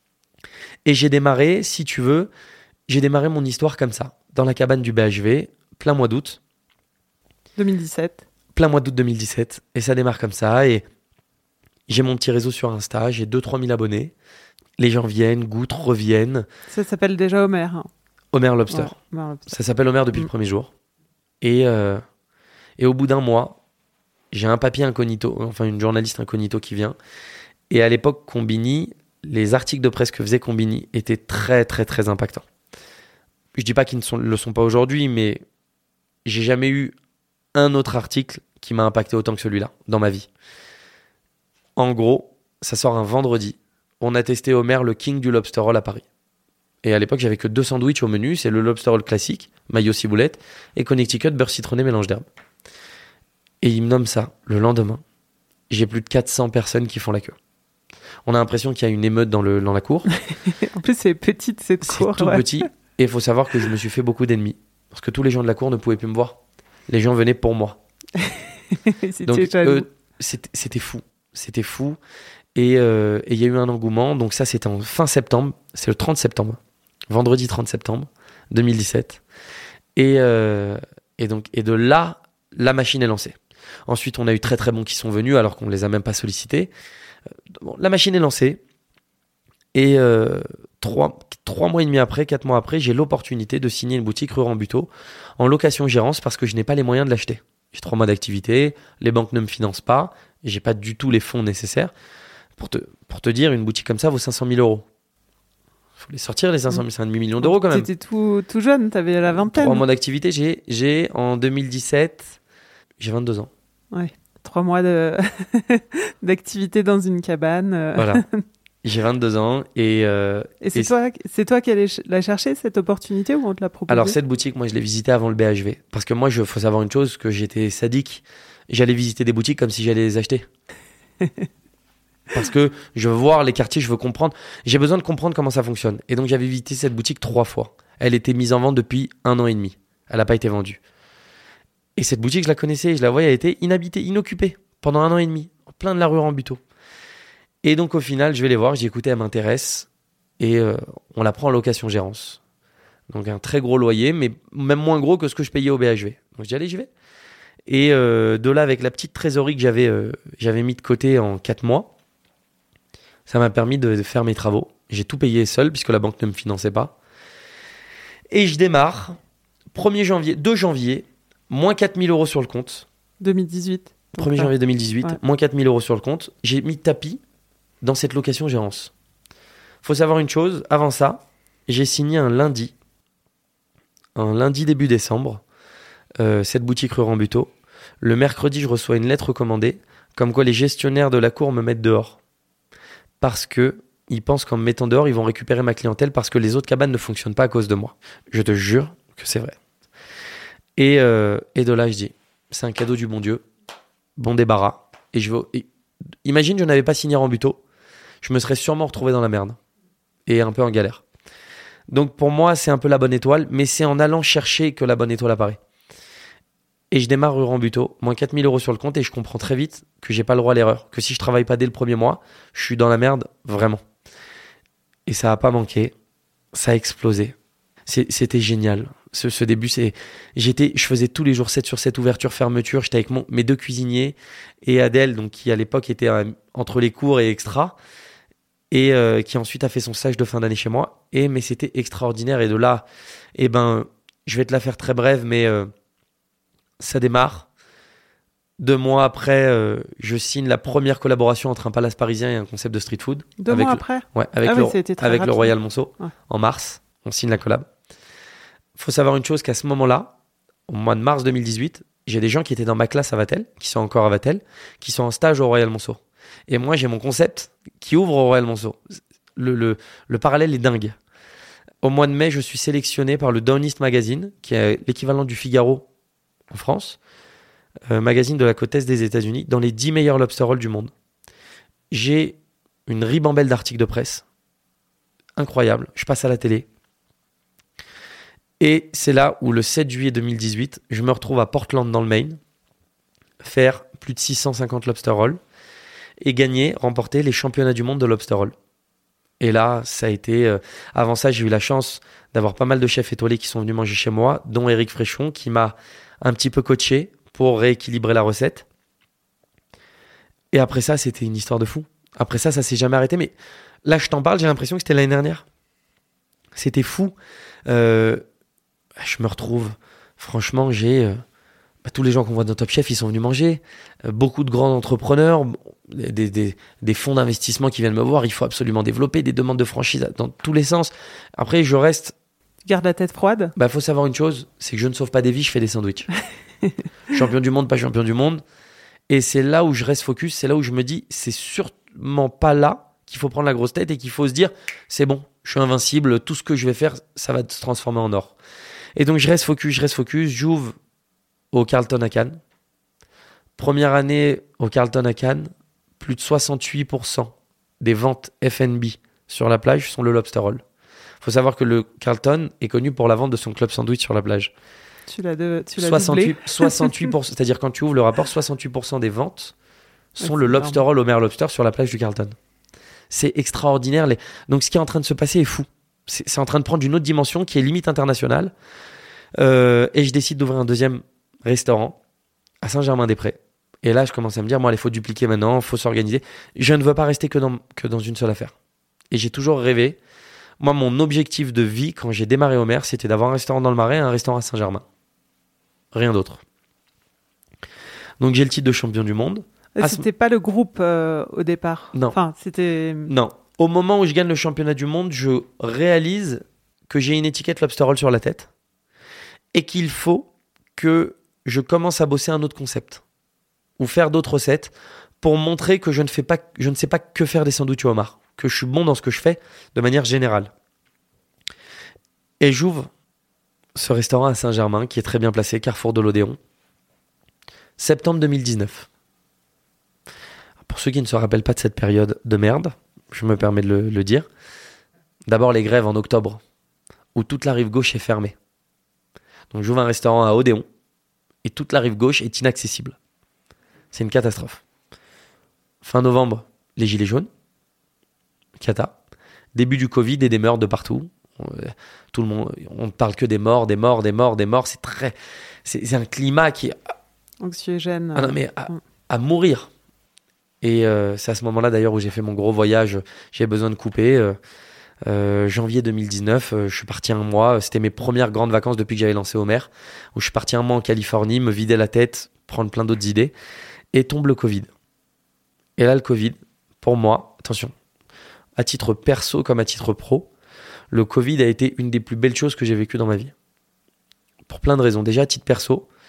Et j'ai démarré, si tu veux, j'ai démarré mon histoire comme ça, dans la cabane du B H V, plein mois d'août. deux mille dix-sept. Plein mois d'août deux mille dix-sept, et ça démarre comme ça, et j'ai mon petit réseau sur Insta, j'ai deux à trois mille abonnés, les gens viennent, goûtent, reviennent. Ça s'appelle déjà Homer. Hein. Homer Lobster. Ouais, Homer Lobster. Ça s'appelle Homer depuis mmh. le premier jour. Et, euh, et au bout d'un mois, j'ai un papier incognito, enfin une journaliste incognito qui vient, et à l'époque, Combini, les articles de presse que faisait Combini étaient très très très impactants. Je dis pas qu'ils ne sont, le sont pas aujourd'hui, mais j'ai jamais eu un autre article qui m'a impacté autant que celui-là dans ma vie. En gros, ça sort un vendredi. On a testé Homer, le king du lobster roll à Paris. Et à l'époque, j'avais que deux sandwichs au menu. C'est le lobster roll classique, mayo ciboulette, et Connecticut, beurre citronné, mélange d'herbes. Et il me nomme ça le lendemain. J'ai plus de quatre cents personnes qui font la queue. On a l'impression qu'il y a une émeute dans, le, dans la cour. En plus, c'est petite cette c'est cour. C'est tout ouais. petit. Et il faut savoir que je me suis fait beaucoup d'ennemis. Parce que tous les gens de la cour ne pouvaient plus me voir. Les gens venaient pour moi. Donc euh, c'était, c'était fou. C'était fou. Et il euh, y a eu un engouement. Donc ça, c'était en fin septembre. C'est le trente septembre. Vendredi trente septembre deux mille dix-sept. Et, euh, et, donc, et de là, la machine est lancée. Ensuite, on a eu très très bons qui sont venus alors qu'on ne les a même pas sollicités. Bon, la machine est lancée. Et euh, trois, trois mois et demi après, quatre mois après, j'ai l'opportunité de signer une boutique rue Rambuteau en location-gérance parce que je n'ai pas les moyens de l'acheter. J'ai trois mois d'activité, les banques ne me financent pas, et j'ai pas du tout les fonds nécessaires. Pour te, pour te dire, une boutique comme ça vaut cinq cent mille euros. Il faut les sortir, les cinq cent mille, c'est un demi-million d'euros quand même. Tu étais tout, tout jeune, tu avais la vingtaine. Trois mois d'activité, j'ai, j'ai en deux mille dix-sept, j'ai vingt-deux ans. Ouais, trois mois de d'activité dans une cabane. Voilà. J'ai vingt-deux ans et... Euh, et c'est, et toi, c'est toi qui allais la chercher, cette opportunité, ou on te l'a proposée ? Alors, cette boutique, moi, je l'ai visitée avant le B H V. Parce que moi, il faut savoir une chose, que j'étais sadique. J'allais visiter des boutiques comme si j'allais les acheter. Parce que je veux voir les quartiers, je veux comprendre. J'ai besoin de comprendre comment ça fonctionne. Et donc, j'avais visité cette boutique trois fois. Elle était mise en vente depuis un an et demi. Elle n'a pas été vendue. Et cette boutique, je la connaissais, je la voyais, elle était inhabitée, inoccupée, pendant un an et demi, en plein de la rue Rambuteau. Et donc, au final, je vais les voir, j'ai écouté, elle m'intéresse. Et euh, on la prend en location-gérance. Donc, un très gros loyer, mais même moins gros que ce que je payais au B H V. Donc, je dis, allez, j'y vais. Et euh, de là, avec la petite trésorerie que j'avais, euh, j'avais mis de côté en quatre mois, ça m'a permis de, de faire mes travaux. J'ai tout payé seul, puisque la banque ne me finançait pas. Et je démarre, premier janvier, deux janvier, moins quatre mille euros sur le compte. deux mille dix-huit. premier janvier deux mille dix-huit, ouais. Moins quatre mille euros sur le compte. J'ai mis tapis dans cette location-gérance. Faut savoir une chose, avant ça, j'ai signé un lundi, un lundi début décembre, euh, cette boutique rue Rambuteau. Le mercredi, je reçois une lettre recommandée, comme quoi les gestionnaires de la cour me mettent dehors. Parce que ils pensent qu'en me mettant dehors, ils vont récupérer ma clientèle parce que les autres cabanes ne fonctionnent pas à cause de moi. Je te jure que c'est vrai. Et, euh, et de là, je dis, c'est un cadeau du bon Dieu, bon débarras. Et je veux, et, imagine, je n'avais pas signé Rambuteau, je me serais sûrement retrouvé dans la merde et un peu en galère. Donc pour moi, c'est un peu la bonne étoile, mais c'est en allant chercher que la bonne étoile apparaît. Et je démarre rue Rambuteau, moins quatre mille euros sur le compte, et je comprends très vite que j'ai pas le droit à l'erreur, que si je travaille pas dès le premier mois, je suis dans la merde, vraiment. Et ça a pas manqué, ça a explosé. C'est, c'était génial. Ce, ce début, c'est, j'étais, je faisais tous les jours sept sur sept ouverture, fermeture. J'étais avec mon, mes deux cuisiniers et Adèle, donc qui à l'époque était euh, entre les cours et extra, et euh, qui ensuite a fait son stage de fin d'année chez moi. Et mais c'était extraordinaire. Et de là, eh ben, je vais te la faire très brève, mais euh, ça démarre. Deux mois après, euh, je signe la première collaboration entre un palace parisien et un concept de street food. Deux avec mois le, après Ouais, avec, ah le, oui, c'était très avec le rapide. Royal Monceau, Ouais. en mars. On signe la collab. Faut savoir une chose, qu'à ce moment-là, au mois de mars deux mille dix-huit, j'ai des gens qui étaient dans ma classe à Vatel, qui sont encore à Vatel, qui sont en stage au Royal Monceau. Et moi, j'ai mon concept qui ouvre au Royal Monceau. Le, le, le parallèle est dingue. Au mois de mai, je suis sélectionné par le Down East Magazine, qui est l'équivalent du Figaro en France, euh, magazine de la côte est des États-Unis, dans les dix meilleurs lobster rolls du monde. J'ai une ribambelle d'articles de presse. Incroyable. Je passe à la télé. Et c'est là où le sept juillet deux mille dix-huit, je me retrouve à Portland dans le Maine, faire plus de six cent cinquante lobster rolls et gagner, remporter les championnats du monde de lobster roll. Et là, ça a été... Euh, avant ça, j'ai eu la chance d'avoir pas mal de chefs étoilés qui sont venus manger chez moi, dont Éric Fréchon, qui m'a un petit peu coaché pour rééquilibrer la recette. Et après ça, c'était une histoire de fou. Après ça, ça s'est jamais arrêté. Mais là, je t'en parle, j'ai l'impression que c'était l'année dernière. C'était fou. Euh, je me retrouve... Franchement, j'ai... Euh, bah, tous les gens qu'on voit dans Top Chef, ils sont venus manger. Euh, beaucoup de grands entrepreneurs, des, des, des fonds d'investissement qui viennent me voir. Il faut absolument développer des demandes de franchise dans tous les sens. Après, je reste... Tu gardes la tête froide ? Bah, faut savoir une chose, c'est que je ne sauve pas des vies, je fais des sandwichs. Champion du monde, pas champion du monde. Et c'est là où je reste focus, c'est là où je me dis, c'est sûrement pas là qu'il faut prendre la grosse tête et qu'il faut se dire, c'est bon, je suis invincible, tout ce que je vais faire, ça va se transformer en or. Et donc, je reste focus, je reste focus, j'ouvre au Carlton à Cannes. Première année au Carlton à Cannes, plus de soixante-huit pour cent des ventes F and B sur la plage sont le lobster roll. Il faut savoir que le Carlton est connu pour la vente de son club sandwich sur la plage. Tu l'as, de, tu l'as soixante-huit, doublé. soixante-huit pour cent, c'est-à-dire quand tu ouvres le rapport, soixante-huit pour cent des ventes sont Ouais, le c'est lobster énorme. roll au Mer Lobster sur la plage du Carlton. C'est extraordinaire. Les... Donc ce qui est en train de se passer est fou. C'est, c'est en train de prendre une autre dimension qui est limite internationale. Euh, et je décide d'ouvrir un deuxième restaurant à Saint-Germain-des-Prés. Et là, je commence à me dire, moi, il faut dupliquer maintenant, il faut s'organiser. Je ne veux pas rester que dans, que dans une seule affaire. Et j'ai toujours rêvé. Moi, mon objectif de vie, quand j'ai démarré au Maire, c'était d'avoir un restaurant dans le Marais et un restaurant à Saint-Germain. Rien d'autre. Donc, j'ai le titre de champion du monde. Et Ah, c'était pas le groupe euh, au départ. Non. Enfin, c'était. Non. Au moment où je gagne le championnat du monde, je réalise que j'ai une étiquette lobster roll sur la tête et qu'il faut que je commence à bosser un autre concept ou faire d'autres recettes pour montrer que je ne fais pas, je ne sais pas que faire des sandwichs au homard, que je suis bon dans ce que je fais de manière générale. Et j'ouvre ce restaurant à Saint-Germain qui est très bien placé, Carrefour de l'Odéon, septembre deux mille dix-neuf. Pour ceux qui ne se rappellent pas de cette période de merde, je me permets de le, le dire. D'abord les grèves en octobre, où toute la rive gauche est fermée. Donc j'ouvre un restaurant à Odéon, et toute la rive gauche est inaccessible. C'est une catastrophe. Fin novembre, les gilets jaunes, cata. Début du Covid et des meurtres de partout. Tout le monde, on ne parle que des morts, des morts, des morts, des morts. C'est très, c'est, c'est un climat qui est Anxiogène. ah non, mais à, Mm. à mourir. Et euh, c'est à ce moment-là d'ailleurs où j'ai fait mon gros voyage. J'ai besoin de couper. Euh, euh, janvier deux mille dix-neuf, euh, je suis parti un mois. C'était mes premières grandes vacances depuis que j'avais lancé Homer, où je suis parti un mois en Californie, me vider la tête, prendre plein d'autres idées. Et tombe le Covid. Et là, le Covid, pour moi, attention, à titre perso comme à titre pro, le Covid a été une des plus belles choses que j'ai vécues dans ma vie. Pour plein de raisons. Déjà, à titre perso,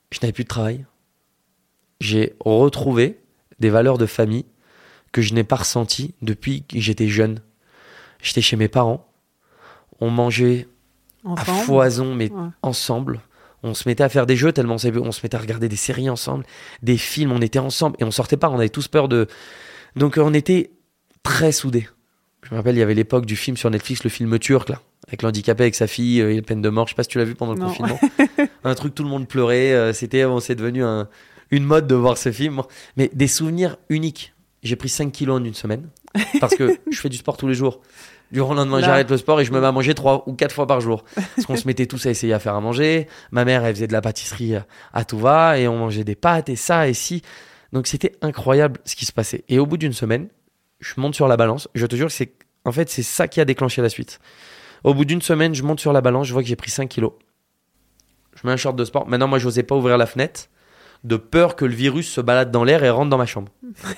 je n'avais plus de travail. J'ai retrouvé des valeurs de famille que je n'ai pas ressenties depuis que j'étais jeune. J'étais chez mes parents. On mangeait ensemble. À foison, mais ouais. ensemble. On se mettait à faire des jeux tellement on se mettait à regarder des séries ensemble, des films, on était ensemble et on sortait pas, on avait tous peur de... Donc on était très soudés. Je me rappelle, il y avait l'époque du film sur Netflix, le film turc, là, avec l'handicapé, avec sa fille, euh, il y a peine de mort. Je sais pas si tu l'as vu pendant le non. confinement. Un truc, tout le monde pleurait. Euh, c'était, bon, c'est devenu un, une mode de voir ce film. Mais des souvenirs uniques. J'ai pris cinq kilos en une semaine parce que je fais du sport tous les jours. Du jour au lendemain, là. J'arrête le sport et je me mets à manger trois ou quatre fois par jour. Parce qu'on se mettait tous à essayer à faire à manger. Ma mère, elle faisait de la pâtisserie à tout va et on mangeait des pâtes et ça et ci. Donc c'était incroyable ce qui se passait. Et au bout d'une semaine, je monte sur la balance. Je te jure que c'est, en fait, c'est ça qui a déclenché la suite. Au bout d'une semaine, je monte sur la balance, je vois que j'ai pris cinq kilos. Je mets un short de sport. Maintenant, moi, je n'osais pas ouvrir la fenêtre de peur que le virus se balade dans l'air et rentre dans ma chambre.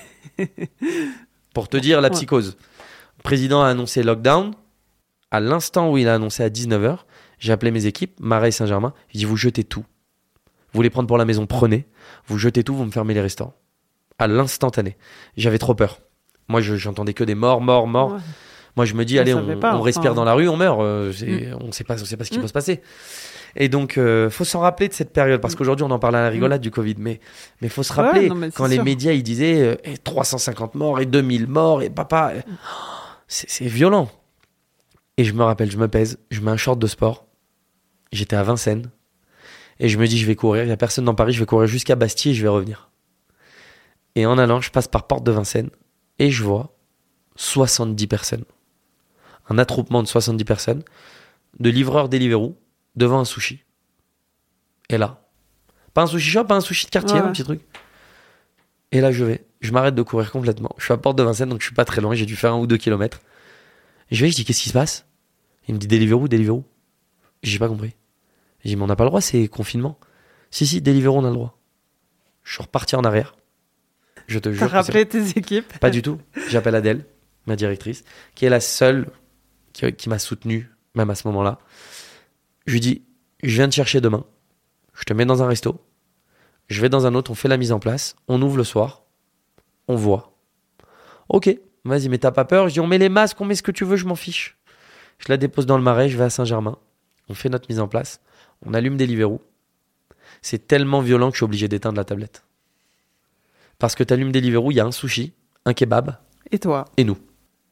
Pour te dire la psychose. Le président a annoncé lockdown. À l'instant où il a annoncé à dix-neuf heures, j'ai appelé mes équipes, Marais et Saint-Germain. Il dit, vous jetez tout. Vous voulez prendre pour la maison, prenez. Vous jetez tout, vous me fermez les restaurants. À l'instantané. J'avais trop peur. Moi, je, j'entendais que des morts, morts, morts. Ouais. Moi, je me dis, on allez, on, pas, on respire enfin... dans la rue, on meurt. Euh, mm. On ne sait pas, on sait pas ce qui mm. peut se passer. Et donc, il euh, faut s'en rappeler de cette période. Parce qu'aujourd'hui, on en parle à la rigolade mm. du Covid. Mais il faut se rappeler, ouais, non, quand les sûr. médias ils disaient euh, eh, trois cent cinquante morts et deux mille morts, et papa, mm. c'est, c'est violent. Et je me rappelle, je me pèse, je mets un short de sport. J'étais à Vincennes. Et je me dis, je vais courir. Il n'y a personne dans Paris, je vais courir jusqu'à Bastille et je vais revenir. Et en allant, je passe par porte de Vincennes. Et je vois soixante-dix personnes. Un attroupement de soixante-dix personnes, de livreurs Deliveroo, devant un sushi. Et là, pas un sushi shop, pas un sushi de quartier, ouais. un petit truc. Et là, je vais, je m'arrête de courir complètement. Je suis à porte de Vincennes, donc je suis pas très loin, j'ai dû faire un ou deux kilomètres. Et je vais, je dis, qu'est-ce qui se passe ? Il me dit, Deliveroo, Deliveroo. J'ai pas compris. J'ai dit, mais on n'a pas le droit, c'est confinement. Si, si, Deliveroo, on a le droit. Je suis reparti en arrière. Je te jure. T'as rappelé tes équipes ? Pas du tout. J'appelle Adèle, ma directrice, qui est la seule qui, qui m'a soutenu, même à ce moment-là. Je lui dis, je viens te chercher demain. Je te mets dans un resto. Je vais dans un autre, on fait la mise en place. On ouvre le soir. On voit. Ok, vas-y, mais t'as pas peur ? Je dis, on met les masques, on met ce que tu veux, je m'en fiche. Je la dépose dans le Marais, je vais à Saint-Germain. On fait notre mise en place. On allume Deliveroo. C'est tellement violent que je suis obligé d'éteindre la tablette. Parce que tu allumes Deliveroo, il y a un sushi, un kebab. Et toi ? Et nous.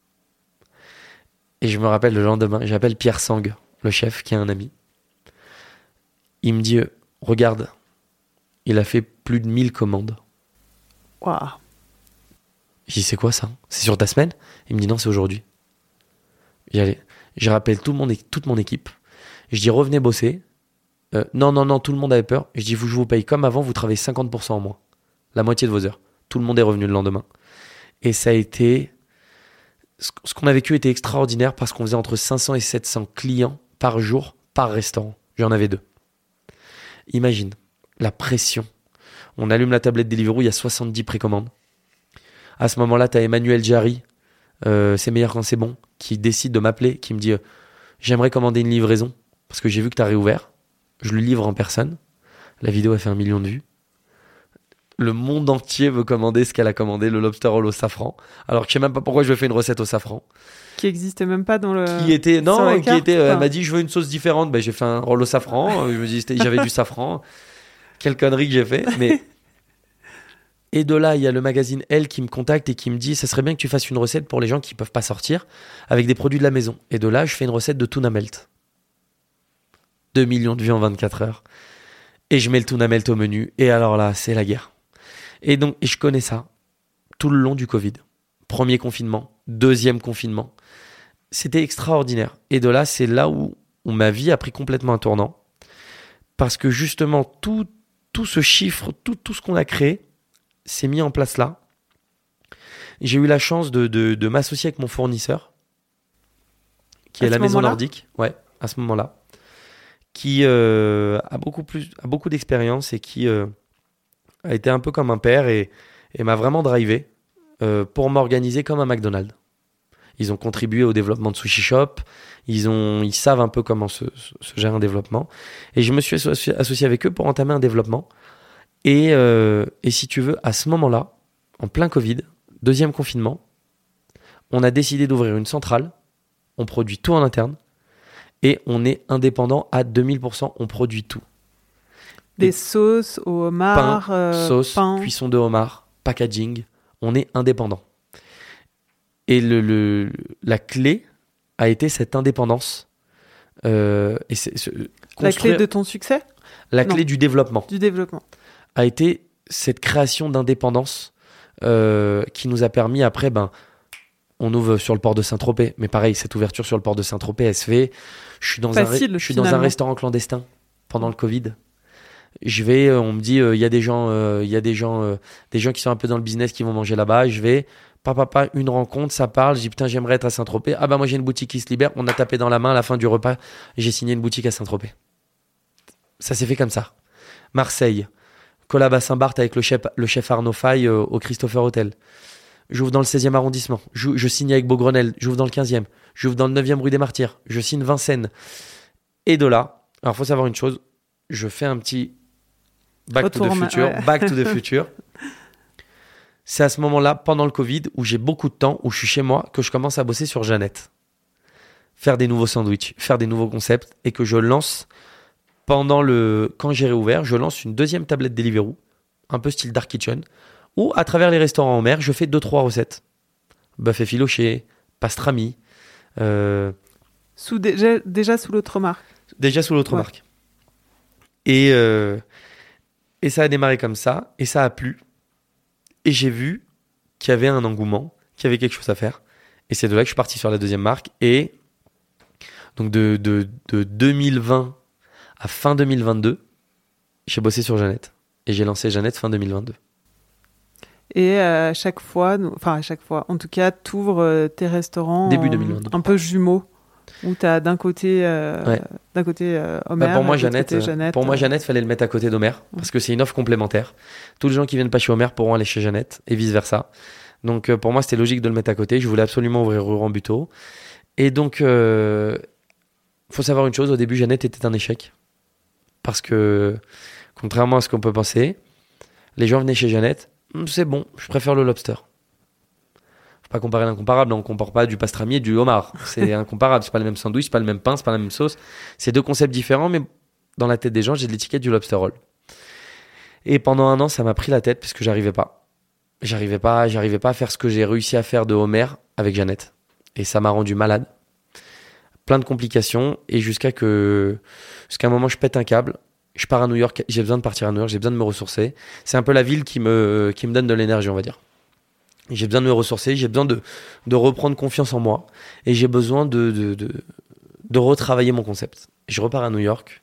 Et je me rappelle le lendemain, j'appelle Pierre Sang, le chef, qui est un ami. Il me dit, regarde, il a fait plus de mille commandes. Waouh. Je dis, c'est quoi ça ? C'est sur ta semaine ? Il me dit, non, c'est aujourd'hui. J'allais, je rappelle tout le monde, toute mon équipe. Je dis, revenez bosser. Euh, non, non, non, tout le monde avait peur. Je dis, vous, je vous paye comme avant, vous travaillez cinquante pour cent en moins. La moitié de vos heures. Tout le monde est revenu le lendemain. Et ça a été... Ce qu'on a vécu était extraordinaire parce qu'on faisait entre cinq cents et sept cents clients par jour, par restaurant. J'en avais deux. Imagine la pression. On allume la tablette Deliveroo, il y a soixante-dix précommandes. À ce moment-là, tu as Emmanuel Jarry, euh, c'est meilleur quand c'est bon, qui décide de m'appeler, qui me dit euh, j'aimerais commander une livraison parce que j'ai vu que tu as réouvert. Je le livre en personne. La vidéo a fait un million de vues. Le monde entier veut commander ce qu'elle a commandé, le lobster roll au safran. Alors que je sais même pas pourquoi je fais une recette au safran. Qui existait même pas dans le... Qui était... Non, qui carte, était... Euh, elle m'a dit, je veux une sauce différente. Ben, j'ai fait un roll au safran. Je me dis, j'avais du safran. Quelle connerie que j'ai fait. Mais... Et de là, il y a le magazine Elle qui me contacte et qui me dit, ça serait bien que tu fasses une recette pour les gens qui peuvent pas sortir avec des produits de la maison. Et de là, je fais une recette de tuna melt. deux millions de vues en vingt-quatre heures. Et je mets le tuna melt au menu. Et alors là, c'est la guerre. Et donc, et je connais ça tout le long du Covid. Premier confinement, deuxième confinement. C'était extraordinaire. Et de là, c'est là où, où ma vie a pris complètement un tournant. Parce que justement, tout, tout ce chiffre, tout, tout ce qu'on a créé, s'est mis en place là. J'ai eu la chance de, de, de m'associer avec mon fournisseur, qui à est la Maison Nordique, ouais, à ce moment-là, qui euh, a beaucoup plus, a beaucoup d'expérience et qui... Euh, a été un peu comme un père et, et m'a vraiment drivé euh, pour m'organiser comme un McDonald's. Ils ont contribué au développement de Sushi Shop, ils, ont, ils savent un peu comment se, se, se gère un développement. Et je me suis associé, associé avec eux pour entamer un développement Et, euh, et si tu veux, à ce moment-là, en plein Covid, deuxième confinement, on a décidé d'ouvrir une centrale. On produit tout en interne. Et on est indépendant à deux mille pour cent. On produit tout. Des Et sauces au homard, pain, euh, sauce, pain. cuisson de homard, packaging. On est indépendant. Et le, le, la clé a été cette indépendance. Euh, et c'est, c'est, La clé de ton succès ? La Non. clé du développement. Du développement. A été cette création d'indépendance euh, qui nous a permis après, ben, on ouvre sur le port de Saint-Tropez. Mais pareil, cette ouverture sur le port de Saint-Tropez, elle se fait. Je suis dans, Facile, un, je suis dans un finalement. restaurant clandestin pendant le Covid. Je vais, euh, on me dit, il euh, y a des gens, il euh, y a des gens, euh, des gens qui sont un peu dans le business qui vont manger là-bas. Je vais, papa, papa, une rencontre, ça parle. Je dis putain, j'aimerais être à Saint-Tropez. Ah bah moi j'ai une boutique qui se libère. On a tapé dans la main à la fin du repas. J'ai signé une boutique à Saint-Tropez. Ça s'est fait comme ça. Marseille, collab à Saint-Barth avec le chef, le chef Arnaud Faye euh, au Christopher Hotel. J'ouvre dans le seizième arrondissement. Je, je signe avec Beaugrenelle. J'ouvre dans le quinzième. J'ouvre dans le neuvième rue des Martyrs. Je signe Vincennes. Et de là, alors faut savoir une chose. Je fais un petit back Retour to the en ma- future. ouais. Back to the future. C'est à ce moment-là, pendant le Covid, où j'ai beaucoup de temps, où je suis chez moi, que je commence à bosser sur Jeannette. Faire des nouveaux sandwichs, faire des nouveaux concepts, et que je lance pendant le... Quand j'ai réouvert, je lance une deuxième tablette Deliveroo, un peu style Dark Kitchen, où à travers les restaurants en mer, je fais deux trois recettes. Bœuf effiloché, pastrami, euh, Sous déjà, déjà sous l'autre marque. déjà sous l'autre Ouais. marque. Et, euh, et ça a démarré comme ça, et ça a plu. Et j'ai vu qu'il y avait un engouement, qu'il y avait quelque chose à faire. Et c'est de là que je suis parti sur la deuxième marque. Et donc de, de, de deux mille vingt à fin deux mille vingt-deux, j'ai bossé sur Jeannette. Et j'ai lancé Jeannette fin deux mille vingt-deux. Et euh, à chaque fois, nous- enfin à chaque fois, en tout cas, tu ouvres tes restaurants Début en- deux mille vingt-deux. un peu jumeaux, où tu as d'un côté, euh, Ouais. d'un côté euh, Homer, Bah, pour moi, et de l'autre Jeannette, côté euh, Jeannette. pour moi, euh, Jeannette, fallait le mettre à côté d'Homer parce que c'est une offre complémentaire. Tous les gens qui viennent pas chez Homer pourront aller chez Jeannette et vice versa. Donc, euh, pour moi, c'était logique de le mettre à côté. Je voulais absolument ouvrir rue Rambuteau. Et donc, euh, faut savoir une chose. Au début, Jeannette était un échec parce que, contrairement à ce qu'on peut penser, les gens venaient chez Jeannette. Hum, C'est bon, je préfère le lobster. Faut pas comparer l'incomparable. On compare pas du pastrami et du homard. C'est incomparable. C'est pas le même sandwich, c'est pas le même pain, c'est pas la même sauce. C'est deux concepts différents, mais dans la tête des gens, j'ai de l'étiquette du lobster roll. Et pendant un an, ça m'a pris la tête parce que j'arrivais pas. J'arrivais pas, j'arrivais pas à faire ce que j'ai réussi à faire de Homer avec Jeannette. Et ça m'a rendu malade. Plein de complications. Et jusqu'à que, jusqu'à un moment, je pète un câble. Je pars à New York. J'ai besoin de partir à New York. J'ai besoin de me ressourcer. C'est un peu la ville qui me, qui me donne de l'énergie, on va dire. J'ai besoin de me ressourcer. J'ai besoin de, de reprendre confiance en moi. Et j'ai besoin de, de, de, de retravailler mon concept. Je repars à New York.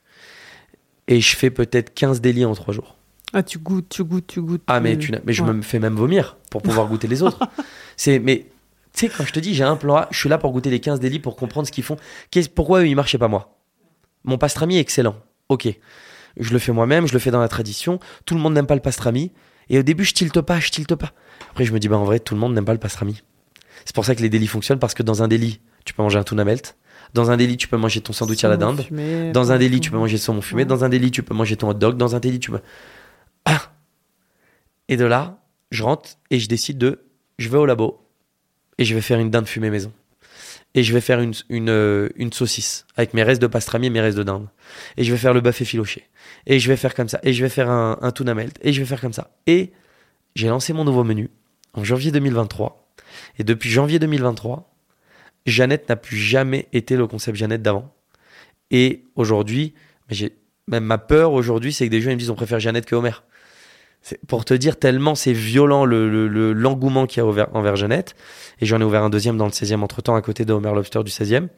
Et je fais peut-être quinze délits en trois jours. Ah, tu goûtes, tu goûtes, tu goûtes. Ah, mais, tu n'as- mais je Ouais. me fais même vomir pour pouvoir goûter les autres. C'est, mais tu sais, quand je te dis j'ai un plan A, je suis là pour goûter les quinze délits, pour comprendre ce qu'ils font. Qu'est-ce, pourquoi eux, ils marchaient pas moi? Mon pastrami est excellent. Ok. Je le fais moi-même, je le fais dans la tradition. Tout le monde n'aime pas le pastrami. Et au début, je tilte pas, je tilte pas. Après, je me dis, bah en vrai, tout le monde n'aime pas le pastrami. C'est pour ça que les délits fonctionnent, parce que dans un délit, tu peux manger un tuna melt. Dans un délit, tu peux manger ton sandwich à la Saumon dinde. fumé, Dans un enfin, délit, tout. tu peux manger saumon fumé. Ouais. Dans un délit, tu peux manger ton hot dog. Dans un délit, tu peux... Ah! Et de là, je rentre et je décide de... Je vais au labo et je vais faire une dinde fumée maison. Et je vais faire une, une, euh, une saucisse avec mes restes de pastrami et mes restes de dinde. Et je vais faire le bœuf effiloché. Et je vais faire comme ça. Et je vais faire un, un tuna melt. Et je vais faire comme ça. Et j'ai lancé mon nouveau menu en janvier deux mille vingt-trois. Et depuis janvier deux mille vingt-trois, Jeannette n'a plus jamais été le concept Jeannette d'avant. Et aujourd'hui, mais j'ai, même ma peur aujourd'hui, c'est que des gens ils me disent on préfère Jeannette que Homer. C'est pour te dire tellement c'est violent le, le, le- l'engouement qu'il y a envers, envers Jeannette. Et j'en ai ouvert un deuxième dans le seizième entre-temps à côté de Homer Lobster du seizième.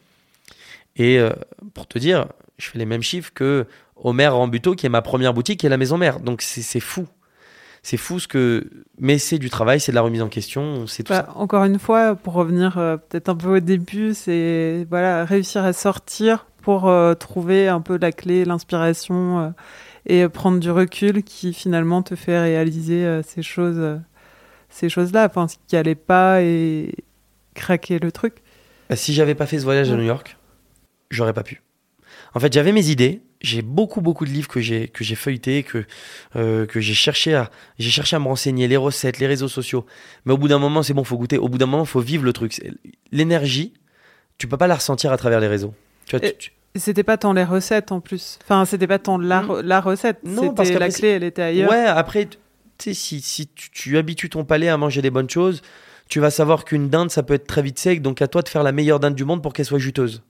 Et euh, pour te dire, je fais les mêmes chiffres que Homer Rambuteau qui est ma première boutique et la maison mère. Donc c'est, c'est fou. C'est fou ce que... Mais c'est du travail, c'est de la remise en question, c'est tout Bah, ça. encore une fois, pour revenir euh, peut-être un peu au début, c'est voilà, réussir à sortir pour euh, trouver un peu la clé, l'inspiration euh, et prendre du recul qui finalement te fait réaliser euh, ces choses, euh, ces choses-là, enfin, ce qui allait pas et craquer le truc. Bah, si j'avais pas fait ce voyage à Ouais. New York, j'aurais pas pu. En fait, j'avais mes idées. J'ai beaucoup, beaucoup de livres que j'ai, que j'ai feuilletés, que, euh, que j'ai cherché à, j'ai cherché à me renseigner, les recettes, les réseaux sociaux. Mais au bout d'un moment, c'est bon, faut goûter. Au bout d'un moment, faut vivre le truc. C'est- L'énergie, tu peux pas la ressentir à travers les réseaux. Tu vois, Et- tu- tu- C'était pas tant les recettes en plus. Enfin, c'était pas tant la, Mm. la recette. Non, c'était parce qu'après, la clé, elle était ailleurs. Ouais, après, tu sais, si, si tu, tu habitues ton palais à manger des bonnes choses, tu vas savoir qu'une dinde, ça peut être très vite sec. Donc, à toi de faire la meilleure dinde du monde pour qu'elle soit juteuse.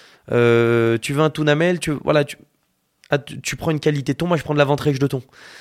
Euh, tu veux un tunamel, tu, voilà, tu, ah, tu, tu prends une qualité thon, moi je prends de la ventrèche de thon.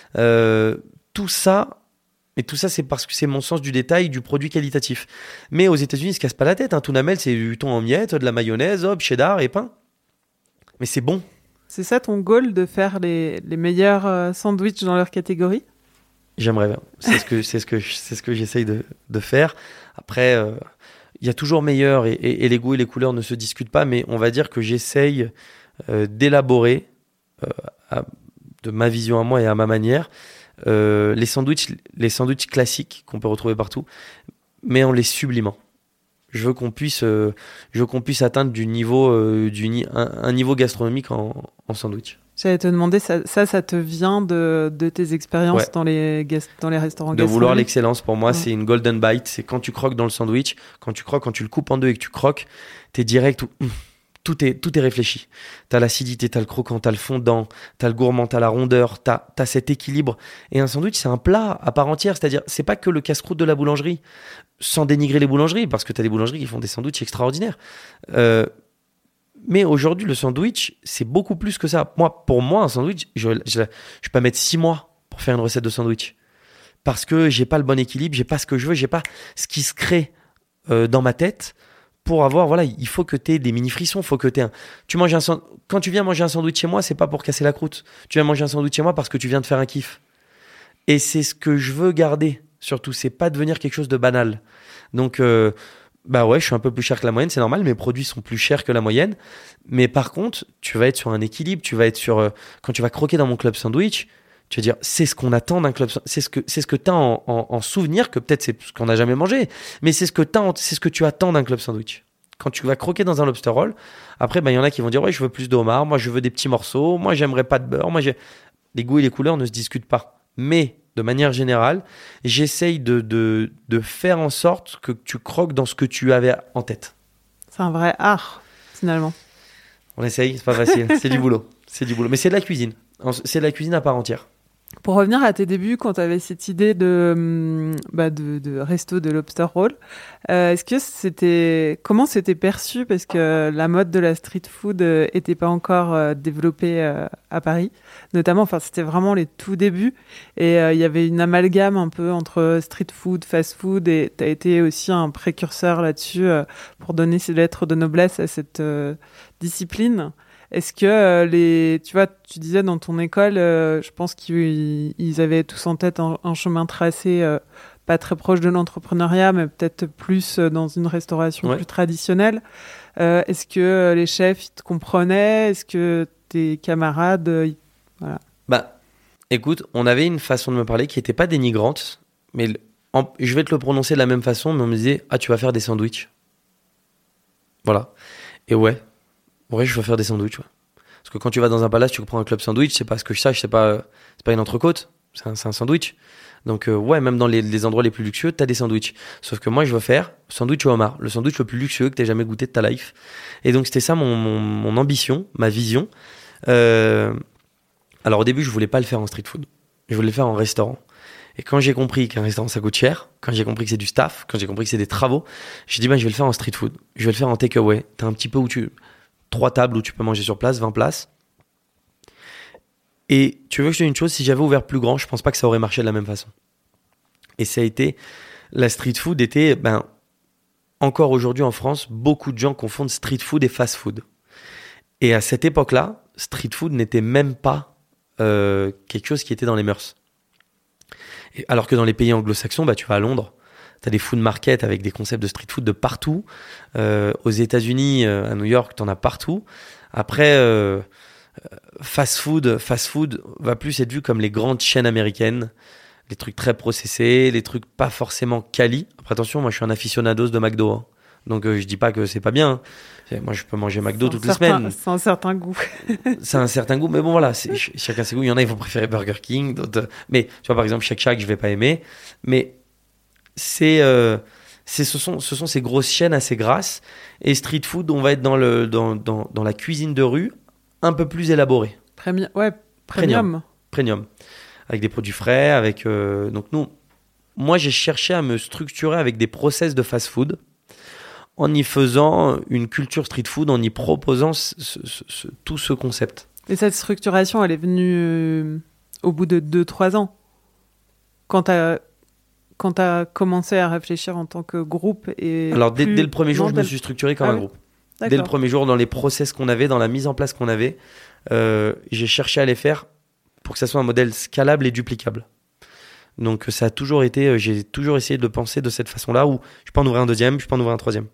Euh, tout ça, et tout ça c'est parce que c'est mon sens du détail, du produit qualitatif. Mais aux États-Unis, ils se cassent pas la tête. Un tunamel, c'est du thon en miettes, de la mayonnaise, hop, cheddar et pain. Mais c'est bon. C'est ça ton goal, de faire les, les meilleurs euh, sandwichs dans leur catégorie? J'aimerais bien. C'est ce que, c'est ce que, c'est ce que j'essaye de, de faire. Après, euh, il y a toujours meilleur et, et, et les goûts et les couleurs ne se discutent pas, mais on va dire que j'essaye euh, d'élaborer euh, à- de ma vision à moi et à ma manière euh, les sandwichs, les sandwichs classiques qu'on peut retrouver partout, mais en les sublimant. Je veux qu'on puisse, euh, je veux qu'on puisse atteindre du niveau, euh, du ni- un, un niveau gastronomique en, en sandwich. J'allais te demander, ça, ça, ça te vient de, de tes expériences Ouais. dans, les gas- dans les restaurants De vouloir gastronomiques? l'excellence, pour moi, Ouais. c'est une golden bite. C'est quand tu croques dans le sandwich, quand tu croques, quand tu le coupes en deux et que tu croques, t'es direct où hum, tout est, tout est réfléchi. T'as l'acidité, t'as le croquant, t'as le fondant, t'as le gourmand, t'as la rondeur, t'as, t'as cet équilibre. Et un sandwich, c'est un plat à part entière. C'est-à-dire, c'est pas que le casse-croûte de la boulangerie, sans dénigrer les boulangeries, parce que t'as des boulangeries qui font des sandwichs extraordinaires. Euh, mais aujourd'hui, le sandwich, c'est beaucoup plus que ça. Moi, pour moi, un sandwich, je, je, je peux mettre six mois pour faire une recette de sandwich. Parce que j'ai pas le bon équilibre, j'ai pas ce que je veux, j'ai pas ce qui se crée euh, dans ma tête pour avoir, voilà, il faut que tu aies des mini frissons, faut que tu aies un... Tu manges un sand- Quand tu viens manger un sandwich chez moi, c'est pas pour casser la croûte. Tu viens manger un sandwich chez moi parce que tu viens de faire un kiff. Et c'est ce que je veux garder, surtout, c'est pas devenir quelque chose de banal. Donc, euh, bah ouais, je suis un peu plus cher que la moyenne, c'est normal, mes produits sont plus chers que la moyenne. Mais par contre, tu vas être sur un équilibre, tu vas être sur... euh, quand tu vas croquer dans mon club sandwich, tu vas dire, c'est ce qu'on attend d'un club, c'est ce que c'est ce que tu as en, en, en souvenir, que peut-être c'est ce qu'on n'a jamais mangé, mais c'est ce que t'as en- c'est ce que tu attends d'un club sandwich. Quand tu vas croquer dans un lobster roll, après, ben, il y en a qui vont dire, ouais, je veux plus de homard, moi je veux des petits morceaux, moi j'aimerais pas de beurre, moi j'ai... Les goûts et les couleurs ne se discutent pas. Mais, de manière générale, j'essaye de, de, de faire en sorte que tu croques dans ce que tu avais en tête. C'est un vrai art, finalement. On essaye, c'est pas facile, c'est du boulot. C'est du boulot, mais c'est de la cuisine. C'est de la cuisine à part entière. Pour revenir à tes débuts, quand tu avais cette idée de, hum, bah de, de resto de lobster roll, euh, est-ce que c'était, comment c'était perçu? Parce que la mode de la street food euh, était pas encore euh, développée euh, à Paris, notamment. Enfin, c'était vraiment les tout débuts, et euh, il y avait une amalgame un peu entre street food, fast food, et tu as été aussi un précurseur là-dessus euh, pour donner ses lettres de noblesse à cette euh, discipline. Est-ce que euh, les, tu vois, tu disais dans ton école, euh, je pense qu'ils ils avaient tous en tête un, un chemin tracé, euh, pas très proche de l'entrepreneuriat, mais peut-être plus euh, dans une restauration Ouais. plus traditionnelle. Euh, est-ce que euh, les chefs ils te comprenaient? Est-ce que tes camarades, euh, ils- voilà. Bah, écoute, on avait une façon de me parler qui n'était pas dénigrante, mais le- en- je vais te le prononcer de la même façon, mais on me disait, ah, tu vas faire des sandwichs. Voilà. Et ouais, ouais, je vais faire des sandwichs, ouais. Parce que quand tu vas dans un palace, tu prends un club sandwich, c'est pas ce que je sache, c'est pas, c'est pas une entrecôte, c'est un, c'est un sandwich. Donc, euh, ouais, même dans les, les endroits les plus luxueux, t'as des sandwichs. Sauf que moi, je veux faire sandwich au homard, le sandwich le plus luxueux que t'aies jamais goûté de ta life. Et donc, c'était ça mon, mon, mon ambition, ma vision. Euh, alors, au début, je voulais pas le faire en street food. Je voulais le faire en restaurant. Et quand j'ai compris qu'un restaurant, ça coûte cher, quand j'ai compris que c'est du staff, quand j'ai compris que c'est des travaux, j'ai dit, bah, je vais le faire en street food. Je vais le faire en takeaway. T'as un petit peu où tu... Trois tables où tu peux manger sur place, vingt places. Et tu veux que je te dise une chose, si j'avais ouvert plus grand, je pense pas que ça aurait marché de la même façon. Et ça a été... La street food était... Ben, encore aujourd'hui en France, beaucoup de gens confondent street food et fast food. Et à cette époque-là, street food n'était même pas euh, quelque chose qui était dans les mœurs. Et alors que dans les pays anglo-saxons, bah, tu vas à Londres, tu as des food markets avec des concepts de street food de partout. Euh, aux États-Unis, euh, à New York, tu en as partout. Après, euh, fast food, fast food va plus être vu comme les grandes chaînes américaines, les trucs très processés, les trucs pas forcément quali. Après, attention, moi je suis un aficionados de McDo. Hein. Donc euh, je dis pas que c'est pas bien. C'est- Moi, je peux manger McDo C'est un toutes les certain- semaines. C'est un certain goût. C'est un certain goût, mais bon voilà, c'est, ch- chacun ses goûts. Il y en a, ils vont préférer Burger King, d'autres. euh, Mais tu vois, par exemple, Shake Shack, je vais pas aimer. Mais c'est, euh, c'est, ce sont, ce sont ces grosses chaînes assez grasses. Et street food, on va être dans le, dans, dans, dans la cuisine de rue, un peu plus élaborée, Premium. Ouais, premium. premium, avec des produits frais, avec. euh, Donc nous, moi, j'ai cherché à me structurer avec des process de fast-food, en y faisant une culture street food, en y proposant ce- ce- ce- ce- tout ce concept. Et cette structuration, elle est venue euh, au bout de deux trois ans. Quand t'as quand t'as commencé à réfléchir en tant que groupe et Alors dès, plus- dès le premier jour, non, je me dès- suis structuré comme Ah un oui, groupe. Dès le D'accord. premier jour, dans les process qu'on avait, dans la mise en place qu'on avait, euh, j'ai cherché à les faire pour que ça soit un modèle scalable et duplicable. Donc ça a toujours été, euh, j'ai toujours essayé de le penser de cette façon-là, où je peux en ouvrir un deuxième, je peux en ouvrir un troisième.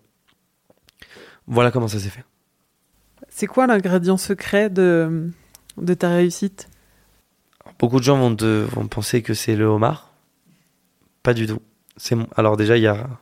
Voilà comment ça s'est fait. C'est quoi l'ingrédient secret de, de ta réussite? Alors, beaucoup de gens vont, te- vont penser que c'est le homard. Pas du tout. C'est mon- Alors déjà, il y a,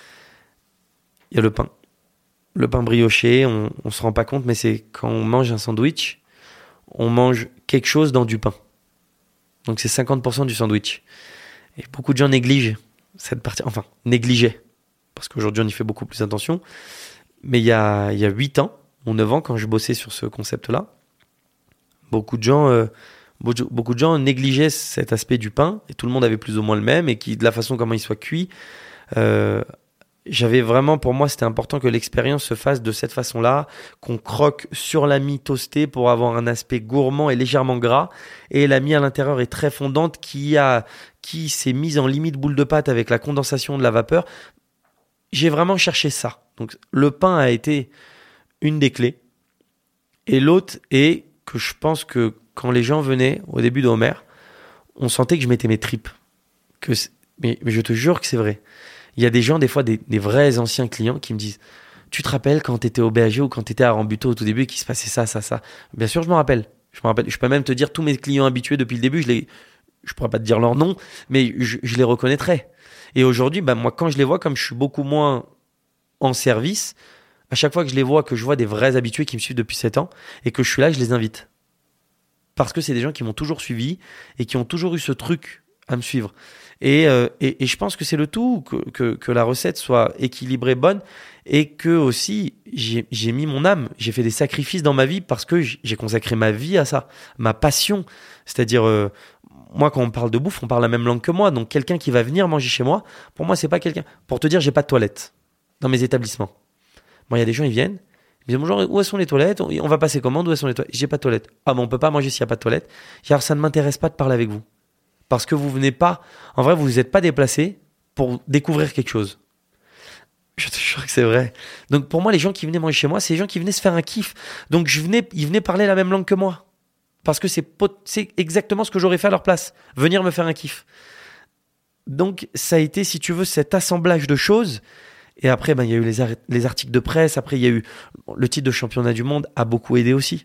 il y a le pain. Le pain brioché, on ne se rend pas compte, mais c'est quand on mange un sandwich, on mange quelque chose dans du pain. Donc c'est cinquante pour cent du sandwich. Et beaucoup de gens négligent cette partie, enfin, négligeaient, parce qu'aujourd'hui on y fait beaucoup plus attention. Mais il y a, il y a huit ans, ou neuf ans, quand je bossais sur ce concept-là, beaucoup de gens, euh, beaucoup beaucoup de gens négligeaient cet aspect du pain, et tout le monde avait plus ou moins le même, et qui, de la façon comment il soit cuit, euh, j'avais vraiment, pour moi, c'était important que l'expérience se fasse de cette façon-là, qu'on croque sur la mie toastée pour avoir un aspect gourmand et légèrement gras, et la mie à l'intérieur est très fondante, qui a, qui s'est mise en limite boule de pâte avec la condensation de la vapeur. J'ai vraiment cherché ça. Donc, le pain a été une des clés. Et l'autre est que je pense que quand les gens venaient au début de Homer, on sentait que je mettais mes tripes. Que c'est- mais, mais je te jure que c'est vrai. Il y a des gens, des fois, des, des vrais anciens clients qui me disent « Tu te rappelles quand tu étais au B A G ou quand tu étais à Rambuteau au tout début, qu'il se passait ça, ça, ça ?» Bien sûr, je me rappelle. Je me rappelle. Je peux même te dire tous mes clients habitués depuis le début, je les, je pourrais pas te dire leur nom, mais je, je les reconnaîtrais. Et aujourd'hui, bah, moi, quand je les vois, comme je suis beaucoup moins en service, à chaque fois que je les vois, que je vois des vrais habitués qui me suivent depuis sept ans, et que je suis là, je les invite. Parce que c'est des gens qui m'ont toujours suivi et qui ont toujours eu ce truc à me suivre. Et, euh, et, et je pense que c'est le tout, que, que, que la recette soit équilibrée, bonne, et que aussi j'ai, j'ai mis mon âme, j'ai fait des sacrifices dans ma vie parce que j'ai consacré ma vie à ça, ma passion. C'est-à-dire, euh, moi, quand on parle de bouffe, on parle la même langue que moi. Donc, quelqu'un qui va venir manger chez moi, pour moi, c'est pas quelqu'un. Pour te dire, j'ai pas de toilette dans mes établissements. Moi, il y a des gens, ils viennent, ils me disent bonjour, où sont les toilettes? On on va passer commande, où sont les toilettes? J'ai pas de toilette. Ah, mais on peut pas manger s'il y a pas de toilette. Alors, ça ne m'intéresse pas de parler avec vous. Parce que vous venez pas, en vrai, vous vous êtes pas déplacé pour découvrir quelque chose. Je te jure que c'est vrai. Donc, pour moi, les gens qui venaient manger chez moi, c'est les gens qui venaient se faire un kiff. Donc, je venais, ils venaient parler la même langue que moi. Parce que c'est, pot- c'est exactement ce que j'aurais fait à leur place. Venir me faire un kiff. Donc, ça a été, si tu veux, cet assemblage de choses. Et après, ben, il y a eu les, ar- les articles de presse. Après, il y a eu le titre de championnat du monde a beaucoup aidé aussi.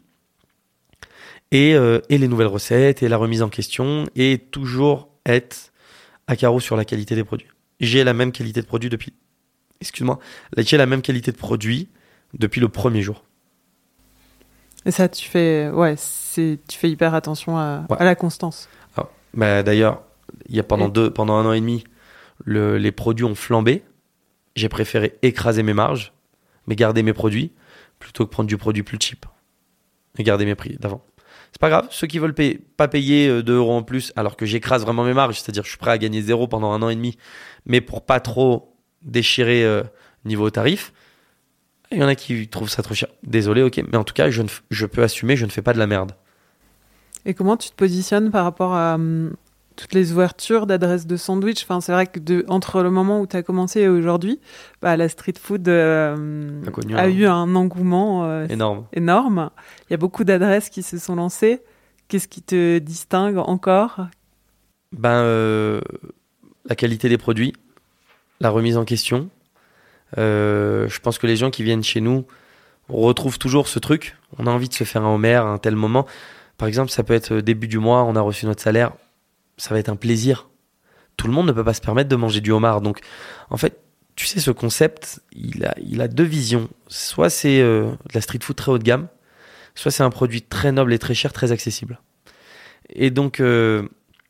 Et, euh, et les nouvelles recettes, et la remise en question, et toujours être à carreau sur la qualité des produits. J'ai la même qualité de produit depuis... Excuse-moi. J'ai la même qualité de produit depuis le premier jour. Et ça, tu fais, ouais, c'est, tu fais hyper attention à, Ouais. à la constance. Ah, bah, d'ailleurs, il y a pendant, Et- deux, pendant un an et demi, le, les produits ont flambé. J'ai préféré écraser mes marges, mais garder mes produits, plutôt que prendre du produit plus cheap. Et garder mes prix d'avant. C'est pas grave, ceux qui veulent payer, pas payer euh, deux euros en plus, alors que j'écrase vraiment mes marges, c'est-à-dire que je suis prêt à gagner zéro pendant un an et demi, mais pour pas trop déchirer euh, niveau tarif, il y en a qui trouvent ça trop cher. Désolé, ok, mais en tout cas, je, ne f- je peux assumer, je ne fais pas de la merde. Et comment tu te positionnes par rapport à hum, toutes les ouvertures d'adresses de sandwich? Enfin, c'est vrai que de, entre le moment où tu as commencé et aujourd'hui, bah, la street food euh, A connu a un- eu un engouement euh, Énorme. énorme. Il y a beaucoup d'adresses qui se sont lancées. Qu'est-ce qui te distingue encore? Ben, euh, la qualité des produits, la remise en question. Euh, je pense que les gens qui viennent chez nous retrouvent toujours ce truc. On a envie de se faire un Homer à un tel moment. Par exemple, ça peut être début du mois, on a reçu notre salaire. Ça va être un plaisir. Tout le monde ne peut pas se permettre de manger du homard. Donc, en fait, tu sais, ce concept, il a, il a deux visions. Soit c'est euh, de la street food très haut de gamme, soit c'est un produit très noble et très cher, très accessible. Et donc, euh,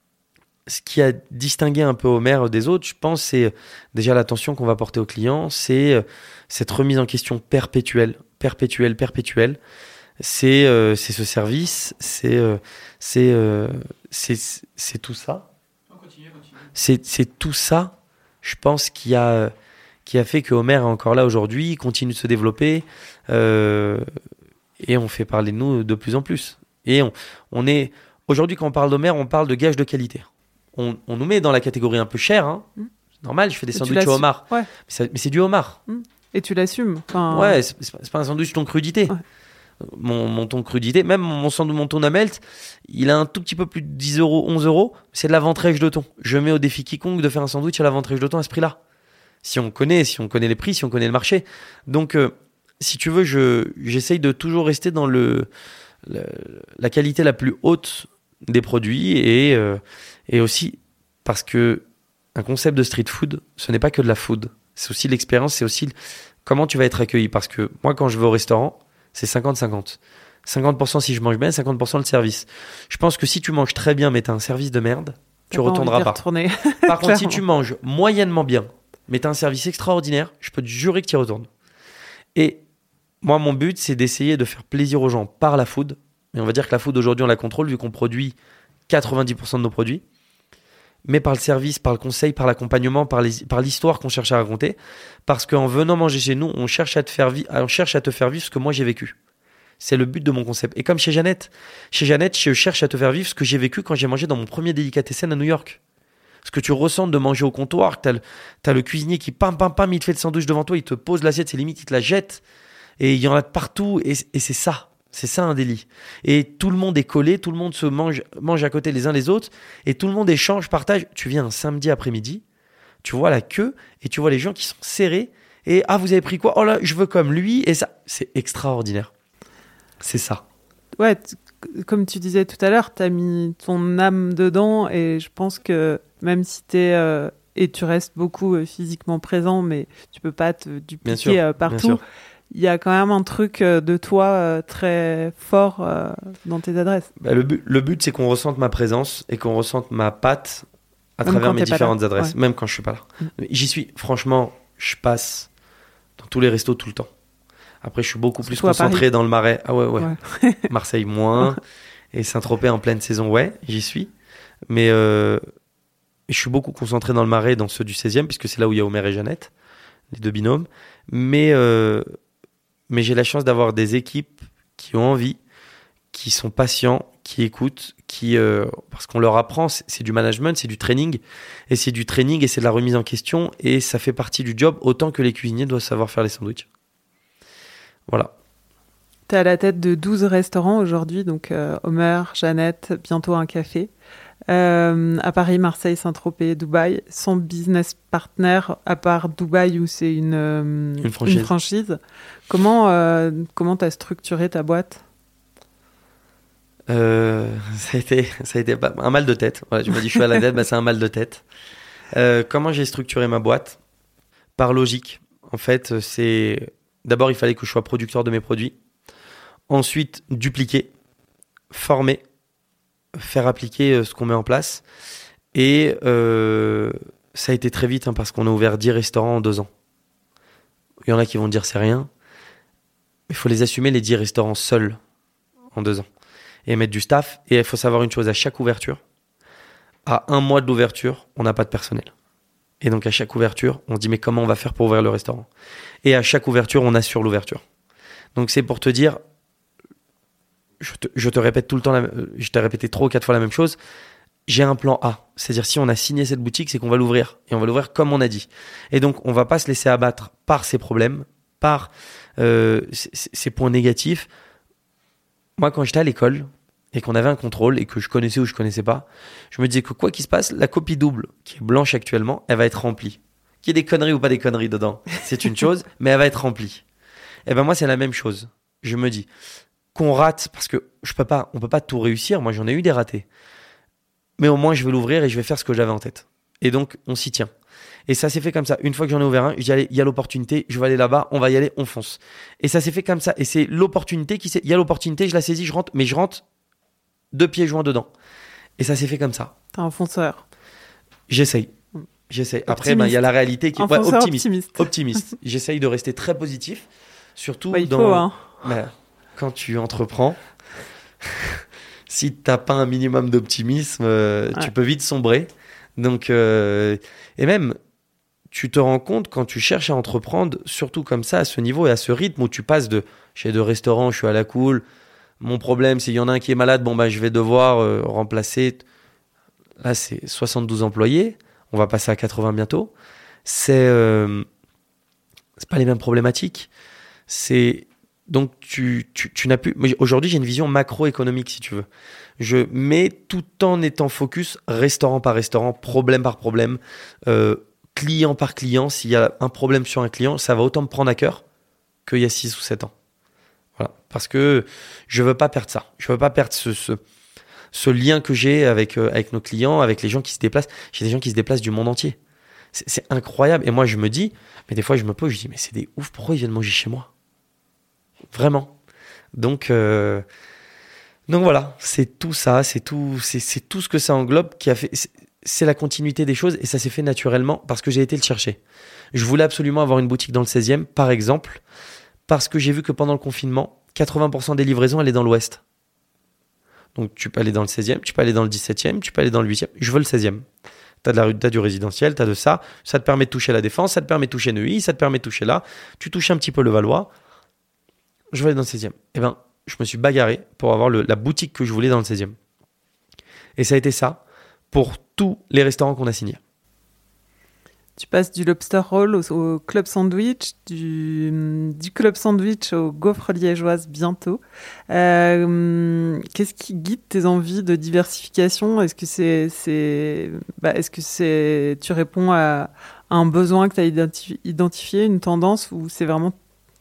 ce qui a distingué un peu Omer des autres, je pense, c'est déjà l'attention qu'on va porter aux clients, c'est euh, cette remise en question perpétuelle, perpétuelle, perpétuelle. C'est, euh, c'est ce service, c'est, euh, c'est, euh, c'est, c'est tout ça. Continue, continue. C'est, c'est tout ça, je pense, qui a, qui a fait que Omer est encore là aujourd'hui, il continue de se développer, euh, et on fait parler de nous de plus en plus. Et on, on est, aujourd'hui, quand on parle d'Omer, on parle de gage de qualité. On, on nous met dans la catégorie un peu chère, hein. Mmh. C'est normal, je fais des sandwichs au homard. Ouais. Mais, ça, mais c'est du homard. Mmh. Et tu l'assumes. Enfin... Ouais, c'est, c'est pas un sandwich ton crudité. Ouais. Mon, mon ton crudité, même mon, mon, mon ton à melt, il a un tout petit peu plus de dix euros, onze euros. C'est de la ventrèche de thon. Je mets au défi quiconque de faire un sandwich à la ventrèche de thon à ce prix-là. Si on connaît, si on connaît les prix, si on connaît le marché. Donc, euh, si tu veux, je, j'essaye de toujours rester dans le, le la qualité la plus haute des produits et, euh, et aussi parce que un concept de street food, ce n'est pas que de la food. C'est aussi l'expérience, c'est aussi comment tu vas être accueilli. Parce que moi, quand je vais au restaurant, c'est cinquante cinquante. cinquante pour cent si je mange bien, cinquante pour cent le service. Je pense que si tu manges très bien, mais tu as un service de merde, tu ne retourneras pas. Par contre, si tu manges moyennement bien, mais tu as un service extraordinaire, je peux te jurer que tu y retournes. Et moi, mon but, c'est d'essayer de faire plaisir aux gens par la food. Et on va dire que la food, aujourd'hui, on la contrôle vu qu'on produit quatre-vingt-dix pour cent de nos produits. Mais par le service, par le conseil, par l'accompagnement, par, les, par l'histoire qu'on cherche à raconter. Parce qu'en venant manger chez nous, on cherche à te faire, vi- on cherche à te faire vivre ce que moi j'ai vécu. C'est le but de mon concept. Et comme chez Jeannette, chez Jeannette, je cherche à te faire vivre ce que j'ai vécu quand j'ai mangé dans mon premier délicatessen à New York. Ce que tu ressens de manger au comptoir, t'as le, t'as le cuisinier qui pam pam pam, il te fait le sandwich devant toi, il te pose l'assiette, c'est limite, il te la jette. Et il y en a de partout, et, et c'est ça. C'est ça un délit. Et tout le monde est collé, tout le monde se mange, mange à côté les uns les autres, et tout le monde échange, partage. Tu viens un samedi après-midi, tu vois la queue, et tu vois les gens qui sont serrés, et ah, vous avez pris quoi? Oh là, je veux comme lui, et ça, c'est extraordinaire. C'est ça. Ouais, t- comme tu disais tout à l'heure, t'as mis ton âme dedans, et je pense que même si t'es... Euh, et tu restes beaucoup euh, physiquement présent, mais tu peux pas te dupliquer euh, partout. Il y a quand même un truc de toi euh, très fort euh, dans tes adresses. Bah, le, but, le but, c'est qu'on ressente ma présence et qu'on ressente ma patte à même travers mes différentes adresses, ouais. Même quand je suis pas là. Mmh. J'y suis, franchement, je passe dans tous les restos tout le temps. Après, je suis beaucoup plus concentré dans le Marais. Ah ouais, ouais. ouais. Marseille, moins. Et Saint-Tropez en pleine saison, ouais, j'y suis. Mais euh, je suis beaucoup concentré dans le Marais, dans ceux du seizième, puisque c'est là où il y a Omer et Jeannette, les deux binômes. Mais... Euh, Mais j'ai la chance d'avoir des équipes qui ont envie, qui sont patients, qui écoutent, qui, euh, parce qu'on leur apprend, c'est, c'est du management, c'est du training, et c'est du training et c'est de la remise en question, et ça fait partie du job, autant que les cuisiniers doivent savoir faire les sandwichs. Voilà. Tu es à la tête de douze restaurants aujourd'hui, donc euh, Omer, Jeannette, bientôt un café. Euh, à Paris, Marseille, Saint-Tropez, Dubaï, sans business partner à part Dubaï où c'est une, euh, une franchise. Une franchise. Comment euh, comment t'as structuré ta boîte? euh, Ça a été ça a été un mal de tête. Voilà, je me dis je suis à la tête, bah, c'est un mal de tête. Euh, comment j'ai structuré ma boîte? Par logique. En fait, c'est d'abord il fallait que je sois producteur de mes produits. Ensuite, dupliquer, former. Faire appliquer ce qu'on met en place. Et euh, ça a été très vite hein, parce qu'on a ouvert dix restaurants en deux ans. Il y en a qui vont dire c'est rien. Il faut les assumer, les dix restaurants seuls en deux ans. Et mettre du staff. Et il faut savoir une chose, à chaque ouverture, à un mois de l'ouverture, on n'a pas de personnel. Et donc à chaque ouverture, on se dit mais comment on va faire pour ouvrir le restaurant? Et à chaque ouverture, on assure l'ouverture. Donc c'est pour te dire... Je te, je te répète tout le temps, la, je t'ai répété trois ou quatre fois la même chose. J'ai un plan A. C'est-à-dire, si on a signé cette boutique, c'est qu'on va l'ouvrir. Et on va l'ouvrir comme on a dit. Et donc, on ne va pas se laisser abattre par ces problèmes, par euh, ces, ces points négatifs. Moi, quand j'étais à l'école et qu'on avait un contrôle et que je connaissais ou je ne connaissais pas, je me disais que quoi qu'il se passe, la copie double, qui est blanche actuellement, elle va être remplie. Qu'il y ait des conneries ou pas des conneries dedans, c'est une chose, mais elle va être remplie. Et ben moi, c'est la même chose. Je me dis... qu'on rate, parce que je peux pas, on peut pas tout réussir, moi j'en ai eu des ratés, mais au moins je vais l'ouvrir et je vais faire ce que j'avais en tête, et donc on s'y tient. Et ça s'est fait comme ça. Une fois que j'en ai ouvert un, je dis allez, il y a l'opportunité, je vais aller là-bas, on va y aller, on fonce. Et ça s'est fait comme ça. Et c'est l'opportunité qui s'est... Il y a l'opportunité, je la saisis, je rentre, mais je rentre deux pieds joints dedans. Et ça s'est fait comme ça. T'es un fonceur. J'essaye. J'essaye. Après, ben, il y a la réalité qui est ouais, optimiste. optimiste. Optimiste. J'essaye de rester très positif. Surtout bah, il dans... faut, hein. ben, quand tu entreprends, si t'as pas un minimum d'optimisme, euh, ouais. tu peux vite sombrer. Donc, euh... et même... tu te rends compte quand tu cherches à entreprendre, surtout comme ça, à ce niveau et à ce rythme où tu passes de chez deux restaurants, je suis à la cool. Mon problème, c'est qu'il y en a un qui est malade, bon bah je vais devoir euh, remplacer. Là, c'est soixante-douze employés. On va passer à quatre-vingts bientôt. C'est euh, c'est pas les mêmes problématiques. C'est donc tu tu tu n'as plus. Aujourd'hui, j'ai une vision macroéconomique, si tu veux. Je mets tout en étant focus restaurant par restaurant, problème par problème. Euh, client par client, s'il y a un problème sur un client, ça va autant me prendre à cœur qu'il y a six ou sept ans. Voilà. Parce que je veux pas perdre ça. Je veux pas perdre ce, ce, ce lien que j'ai avec, euh, avec nos clients, avec les gens qui se déplacent. J'ai des gens qui se déplacent du monde entier. C'est, c'est incroyable. Et moi, je me dis, mais des fois, je me pose, je dis, mais c'est des oufs, pourquoi ils viennent manger chez moi ? Vraiment. Donc, euh, donc voilà, c'est tout ça, c'est tout, c'est, c'est tout ce que ça englobe qui a fait... C'est, c'est la continuité des choses et ça s'est fait naturellement parce que j'ai été le chercher. Je voulais absolument avoir une boutique dans le seizième, par exemple, parce que j'ai vu que pendant le confinement, quatre-vingts pour cent des livraisons allaient dans l'ouest. Donc tu peux aller dans le seizième, tu peux aller dans le dix-septième, tu peux aller dans le huitième. Je veux le seizième. T'as de la rue, t'as du résidentiel, t'as de ça. Ça te permet de toucher la Défense, ça te permet de toucher Neuilly, ça te permet de toucher là. Tu touches un petit peu le Valois. Je veux aller dans le seizième. Eh ben, je me suis bagarré pour avoir le, la boutique que je voulais dans le seizième. Et ça a été ça pour tous les restaurants qu'on a signés. Tu passes du lobster roll au, au club sandwich, du, du club sandwich au gaufre liégeoise bientôt. Euh, qu'est-ce qui guide tes envies de diversification ? Est-ce que c'est, c'est, bah, est-ce que c'est, tu réponds à, à un besoin que tu as identifi- identifié, une tendance, ou c'est vraiment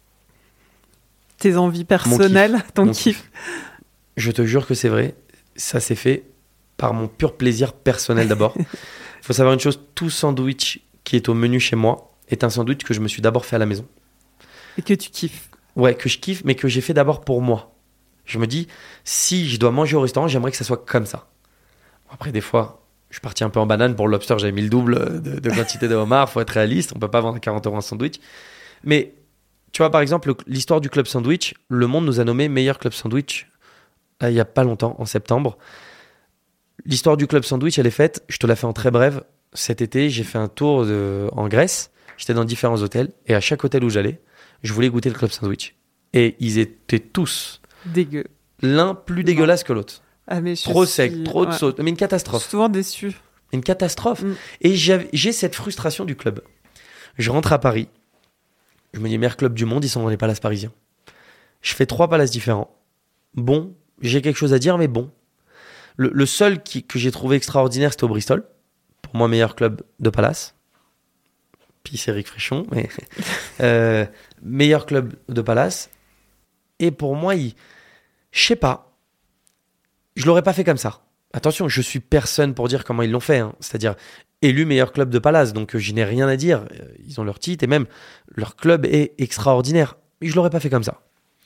tes envies personnelles, kiff. ton Mon kiff, kiff. Je te jure que c'est vrai. Ça s'est fait par mon pur plaisir personnel d'abord. Il faut savoir une chose, tout sandwich qui est au menu chez moi est un sandwich que je me suis d'abord fait à la maison. Et que tu kiffes. Ouais, que je kiffe, mais que j'ai fait d'abord pour moi. Je me dis, si je dois manger au restaurant, j'aimerais que ça soit comme ça. Après, des fois, je suis parti un peu en banane pour le lobster, j'avais mis le double de, de quantité de homard, il faut être réaliste, on ne peut pas vendre à quarante euros un sandwich. Mais tu vois, par exemple, l'histoire du club sandwich, Le Monde nous a nommé meilleur club sandwich là, il n'y a pas longtemps, en septembre. L'histoire du club sandwich, elle est faite, je te la fais en très brève. Cet été, j'ai fait un tour de, en Grèce, j'étais dans différents hôtels, et à chaque hôtel où j'allais, je voulais goûter le club sandwich. Et ils étaient tous dégueu. L'un plus dégueulasse que l'autre. Ah, mais trop suis... sec, trop de ouais. sauce, mais une catastrophe. Je suis souvent déçu. Une catastrophe. Mm. Et j'ai, j'ai cette frustration du club. Je rentre à Paris, je me dis, meilleur club du monde, ils sont dans les palaces parisiens. Je fais trois palaces différents. Bon, j'ai quelque chose à dire, mais bon. Le, le seul qui, que j'ai trouvé extraordinaire, c'était au Bristol. Pour moi, meilleur club de palace. Puis c'est Eric Fréchon, mais euh, meilleur club de palace. Et pour moi, il... je sais pas. Je l'aurais pas fait comme ça. Attention, je suis personne pour dire comment ils l'ont fait. Hein. C'est-à-dire élu meilleur club de palace. Donc je n'ai rien à dire. Ils ont leur titre et même leur club est extraordinaire. Mais je l'aurais pas fait comme ça.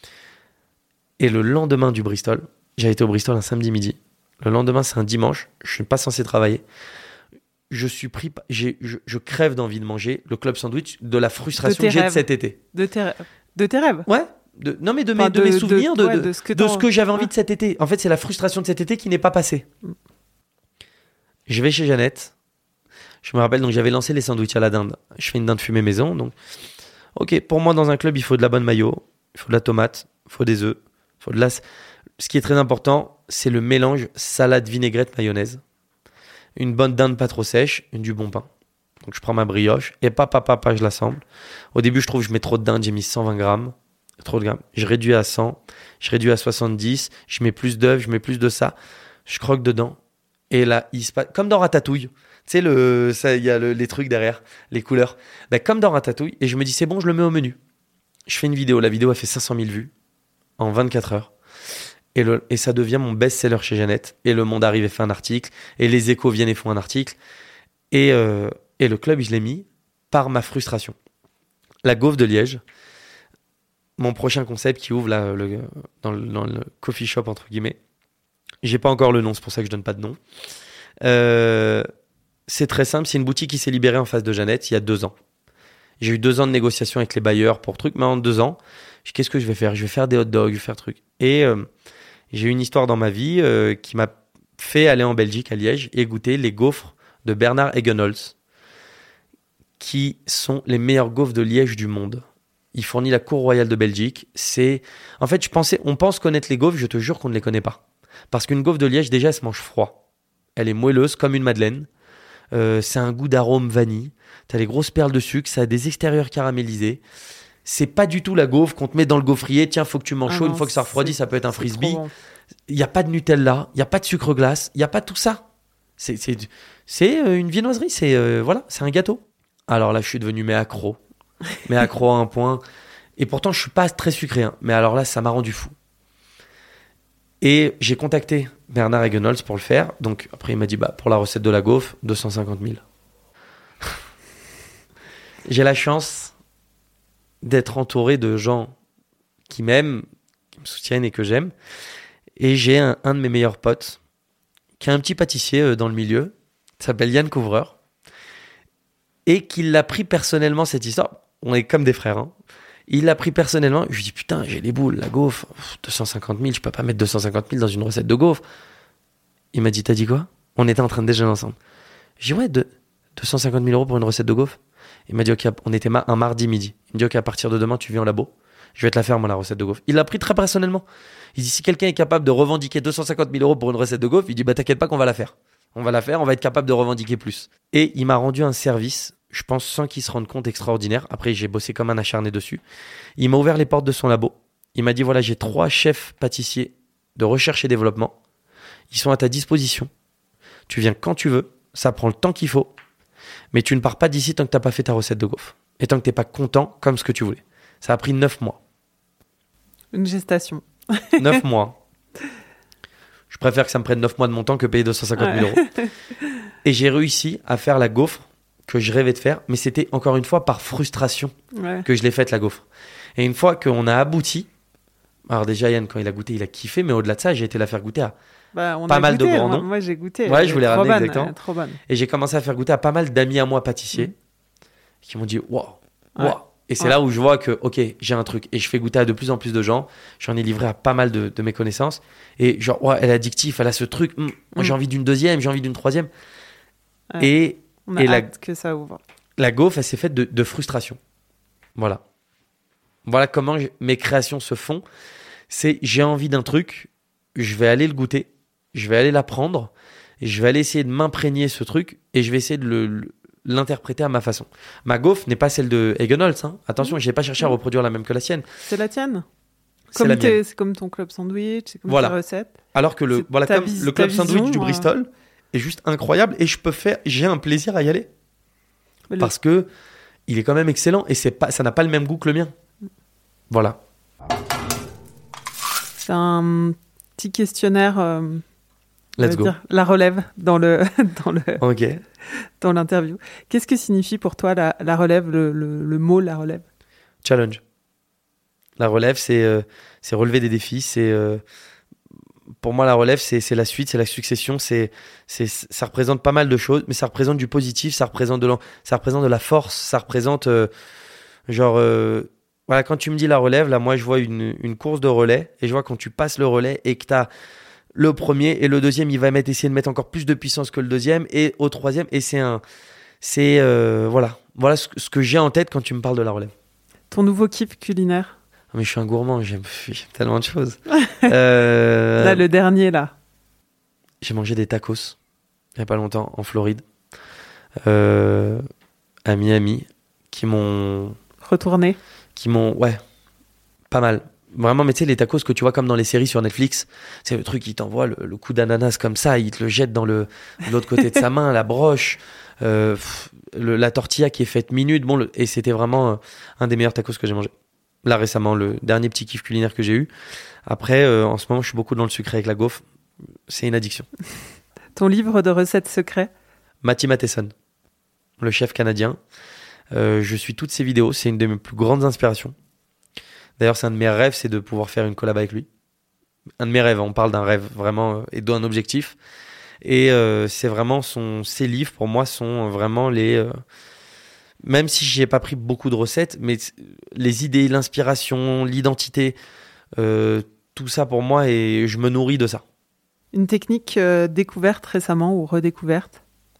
Et le lendemain du Bristol, j'avais été au Bristol un samedi midi. Le lendemain, c'est un dimanche. Je suis pas censé travailler. Je suis pris, j'ai, je, je crève d'envie de manger le club sandwich de la frustration de que j'ai rêves. de cet été. De tes rêves. De tes rêves. Ouais. De, non mais de, enfin, mes, de, de mes souvenirs, de, de, ouais, de, de, ce, que de ce que j'avais envie ouais. de cet été. En fait, c'est la frustration de cet été qui n'est pas passée. Mm. Je vais chez Jeannette. Je me rappelle, donc j'avais lancé les sandwichs à la dinde. Je fais une dinde fumée maison. Donc, ok, pour moi, dans un club, il faut de la bonne mayo, il faut de la tomate, il faut des œufs, il faut de la... Ce qui est très important, c'est le mélange salade, vinaigrette, mayonnaise. Une bonne dinde pas trop sèche, une du bon pain. Donc je prends ma brioche et papa, papa, je l'assemble. Au début, je trouve que je mets trop de dinde, j'ai mis cent vingt grammes. Trop de grammes. Je réduis à cent, je réduis à soixante-dix, je mets plus d'œufs, je mets plus de ça. Je croque dedans. Et là, il se passe comme dans Ratatouille. Tu sais, le, ça, il y a le, les trucs derrière, les couleurs. Ben, comme dans Ratatouille. Et je me dis, c'est bon, je le mets au menu. Je fais une vidéo. La vidéo a fait cinq cent mille vues en vingt-quatre heures. Et, le, et ça devient mon best-seller chez Jeannette. Et Le Monde arrive et fait un article. Et Les Échos viennent et font un article. Et, euh, Et le club, je l'ai mis par ma frustration. La gaufre de Liège, mon prochain concept qui ouvre là, le, dans, le, dans le coffee shop, entre guillemets. J'ai pas encore le nom, c'est pour ça que je donne pas de nom. Euh, c'est très simple, c'est une boutique qui s'est libérée en face de Jeannette il y a deux ans. J'ai eu deux ans de négociation avec les bailleurs pour trucs, mais en deux ans, je dis, qu'est-ce que je vais faire ? Je vais faire des hot dogs, je vais faire trucs. Et euh, j'ai eu une histoire dans ma vie euh, qui m'a fait aller en Belgique, à Liège, et goûter les gaufres de Bernard Egenholz, qui sont les meilleurs gaufres de Liège du monde. Il fournit la cour royale de Belgique. C'est, en fait, je pensais, on pense connaître les gaufres, je te jure qu'on ne les connaît pas. Parce qu'une gaufre de Liège, déjà, elle se mange froid. Elle est moelleuse comme une madeleine. Euh, c'est un goût d'arôme vanille. T'as les grosses perles de sucre, ça a des extérieurs caramélisés. C'est pas du tout la gaufre qu'on te met dans le gaufrier. Tiens, faut que tu manges ah chaud. non, Une fois que ça refroidit, ça peut être un frisbee. Bon. Il n'y a pas de Nutella, il n'y a pas de sucre glace, il n'y a pas tout ça. C'est, c'est, c'est une viennoiserie, c'est, euh, voilà, c'est un gâteau. Alors là, je suis devenu mais accro. Mais accro à un point. Et pourtant, je suis pas très sucré. Hein. Mais alors là, ça m'a rendu fou. Et j'ai contacté Bernard Egenholz pour le faire. Donc après, il m'a dit, bah, pour la recette de la gaufre, deux cent cinquante mille. J'ai la chance d'être entouré de gens qui m'aiment, qui me soutiennent et que j'aime. Et j'ai un, un de mes meilleurs potes qui est un petit pâtissier euh, dans le milieu, qui s'appelle Yann Couvreur, et qui l'a pris personnellement, cette histoire. On est comme des frères. Hein. Il l'a pris personnellement. Je lui dis, putain, j'ai les boules, la gaufre, deux cent cinquante mille, je peux pas mettre deux cent cinquante mille dans une recette de gaufre. Il m'a dit, t'as dit quoi ? On était en train de déjeuner ensemble. J'ai dit, ouais, de, deux cent cinquante mille euros pour une recette de gaufre. Il m'a dit, ok, on était ma- un mardi midi. Il me dit, ok, à partir de demain, tu viens au labo. Je vais te la faire, moi, la recette de gaufre. Il l'a pris très personnellement. Il dit, si quelqu'un est capable de revendiquer deux cent cinquante mille euros pour une recette de gaufre, il dit, bah, t'inquiète pas qu'on va la faire. On va la faire, on va être capable de revendiquer plus. Et il m'a rendu un service, je pense, sans qu'il se rende compte, extraordinaire. Après, j'ai bossé comme un acharné dessus. Il m'a ouvert les portes de son labo. Il m'a dit, voilà, j'ai trois chefs pâtissiers de recherche et développement. Ils sont à ta disposition. Tu viens quand tu veux. Ça prend le temps qu'il faut. Mais tu ne pars pas d'ici tant que tu n'as pas fait ta recette de gaufre. Et tant que tu n'es pas content comme ce que tu voulais. Ça a pris neuf mois. Une gestation. neuf mois. Je préfère que ça me prenne neuf mois de mon temps que payer deux cent cinquante mille ouais. euros. Et j'ai réussi à faire la gaufre que je rêvais de faire. Mais c'était encore une fois par frustration Ouais. que je l'ai faite, la gaufre. Et une fois qu'on a abouti, alors déjà Yann, quand il a goûté, il a kiffé. Mais au-delà de ça, j'ai été la faire goûter à Bah, on pas a mal goûté, de grands moi, noms. Moi, j'ai goûté. Ouais, je voulais Trop ramener bonne, exactement. euh, Trop bonne. Et j'ai commencé à faire goûter à pas mal d'amis à moi pâtissiers Mmh. qui m'ont dit waouh, Ouais. waouh. Et c'est Ouais. là où je vois que, ok, j'ai un truc. Et je fais goûter à de plus en plus de gens. J'en ai livré à pas mal de, de mes connaissances. Et genre, ouais, elle est addictive, elle a ce truc. Hum, moi, j'ai Mm. envie d'une deuxième, j'ai envie d'une troisième. Ouais. Et, On a et la, hâte que ça ouvre. la gaufre, elle s'est faite de, de frustration. Voilà. Voilà comment je- mes créations se font. C'est, j'ai envie d'un truc, je vais aller le goûter, je vais aller l'apprendre, et je vais aller essayer de m'imprégner ce truc, et je vais essayer de le, le- l'interpréter à ma façon. Ma gaufre n'est pas celle de Egenholz. Hein. Attention, je n'ai pas cherché à reproduire la même que la sienne. C'est la tienne C'est comme la tes- mienne. C'est comme ton club sandwich, c'est comme Voilà. ta recette. Alors que le, C'est voilà, ta comme vis- le ta club sandwich vision, du euh. Bristol est juste incroyable, et je peux faire, j'ai un plaisir à y aller. Le- Parce que il est quand même excellent, et c'est pas, ça n'a pas le même goût que le mien. Voilà. C'est un petit questionnaire. euh, on Let's va go. dire, la relève dans le dans le Ok. dans l'interview. Qu'est-ce que signifie pour toi la, la relève, le, le, le mot la relève? Challenge. La relève, c'est euh, c'est relever des défis. C'est euh, pour moi la relève, c'est c'est la suite, c'est la succession. C'est c'est ça représente pas mal de choses, mais ça représente du positif, ça représente de la, ça représente de la force, ça représente euh, genre euh, voilà, quand tu me dis la relève, là moi je vois une une course de relais, et je vois quand tu passes le relais et que t'as le premier et le deuxième, il va mettre, essayer de mettre encore plus de puissance que le deuxième, et au troisième, et c'est un c'est euh, voilà voilà ce, ce que j'ai en tête quand tu me parles de la relève. Ton nouveau kiff culinaire? Mais je suis un gourmand, j'aime, j'aime tellement de choses. euh, Là, le dernier, là. J'ai mangé des tacos il n'y a pas longtemps en Floride, euh, à Miami, qui m'ont, Retourné. qui m'ont, ouais, pas mal. Vraiment, mais tu sais, les tacos que tu vois comme dans les séries sur Netflix, c'est le truc qui t'envoie le, le coup d'ananas comme ça, il te le jette dans le, de l'autre côté de sa main, la broche, euh, pff, le, la tortilla qui est faite minute, bon, le, et c'était vraiment euh, un des meilleurs tacos que j'ai mangé. Là récemment, le dernier petit kiff culinaire que j'ai eu. Après, euh, en ce moment, je suis beaucoup dans le sucré avec la gaufre. C'est une addiction. Ton livre de recettes secrets? Matty Matheson. le chef canadien. Euh, je suis toutes ses vidéos, c'est une de mes plus grandes inspirations. D'ailleurs, c'est un de mes rêves, c'est de pouvoir faire une collab avec lui. Un de mes rêves, on parle d'un rêve vraiment, euh, et d'un objectif. Et euh, c'est vraiment son, ses livres, pour moi, sont vraiment les... Euh, même si j'ai pas pris beaucoup de recettes, mais les idées, l'inspiration, l'identité, euh, tout ça pour moi, et je me nourris de ça. Une technique euh, découverte récemment ou redécouverte?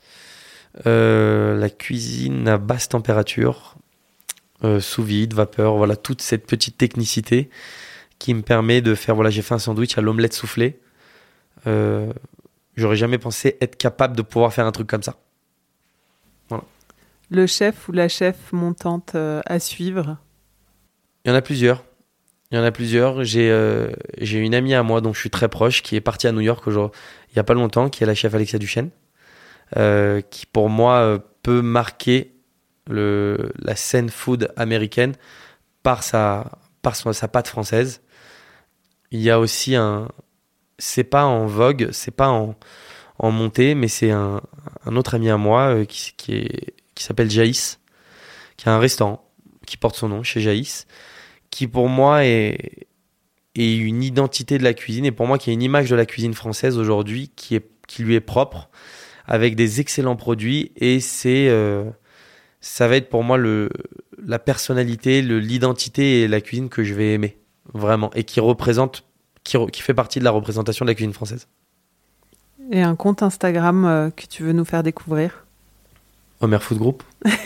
euh, La cuisine à basse température, euh, sous vide, vapeur, voilà, toute cette petite technicité qui me permet de faire... Voilà, j'ai fait un sandwich à l'omelette soufflée. Euh, j'aurais jamais pensé être capable de pouvoir faire un truc comme ça. Voilà. Le chef ou la chef montante euh, à suivre? Il y en a plusieurs. Il y en a plusieurs. J'ai, euh, j'ai une amie à moi dont je suis très proche qui est partie à New York aujourd'hui, il n'y a pas longtemps, qui est la chef Alexia Duchesne, euh, qui pour moi euh, peut marquer le, la scène food américaine par sa, par son, sa patte française. Il y a aussi un... C'est pas en vogue, c'est pas en, en montée, mais c'est un, un autre ami à moi euh, qui, qui, est, qui s'appelle Jaïs, qui a un restaurant qui porte son nom, chez Jaïs, qui pour moi est, est une identité de la cuisine, et pour moi qui est une image de la cuisine française aujourd'hui qui, est, qui lui est propre, avec des excellents produits, et c'est, euh, ça va être pour moi le, la personnalité, le, l'identité et la cuisine que je vais aimer, vraiment, et qui représente, qui, qui fait partie de la représentation de la cuisine française. Et un compte Instagram euh, que tu veux nous faire découvrir? Homer Food Group.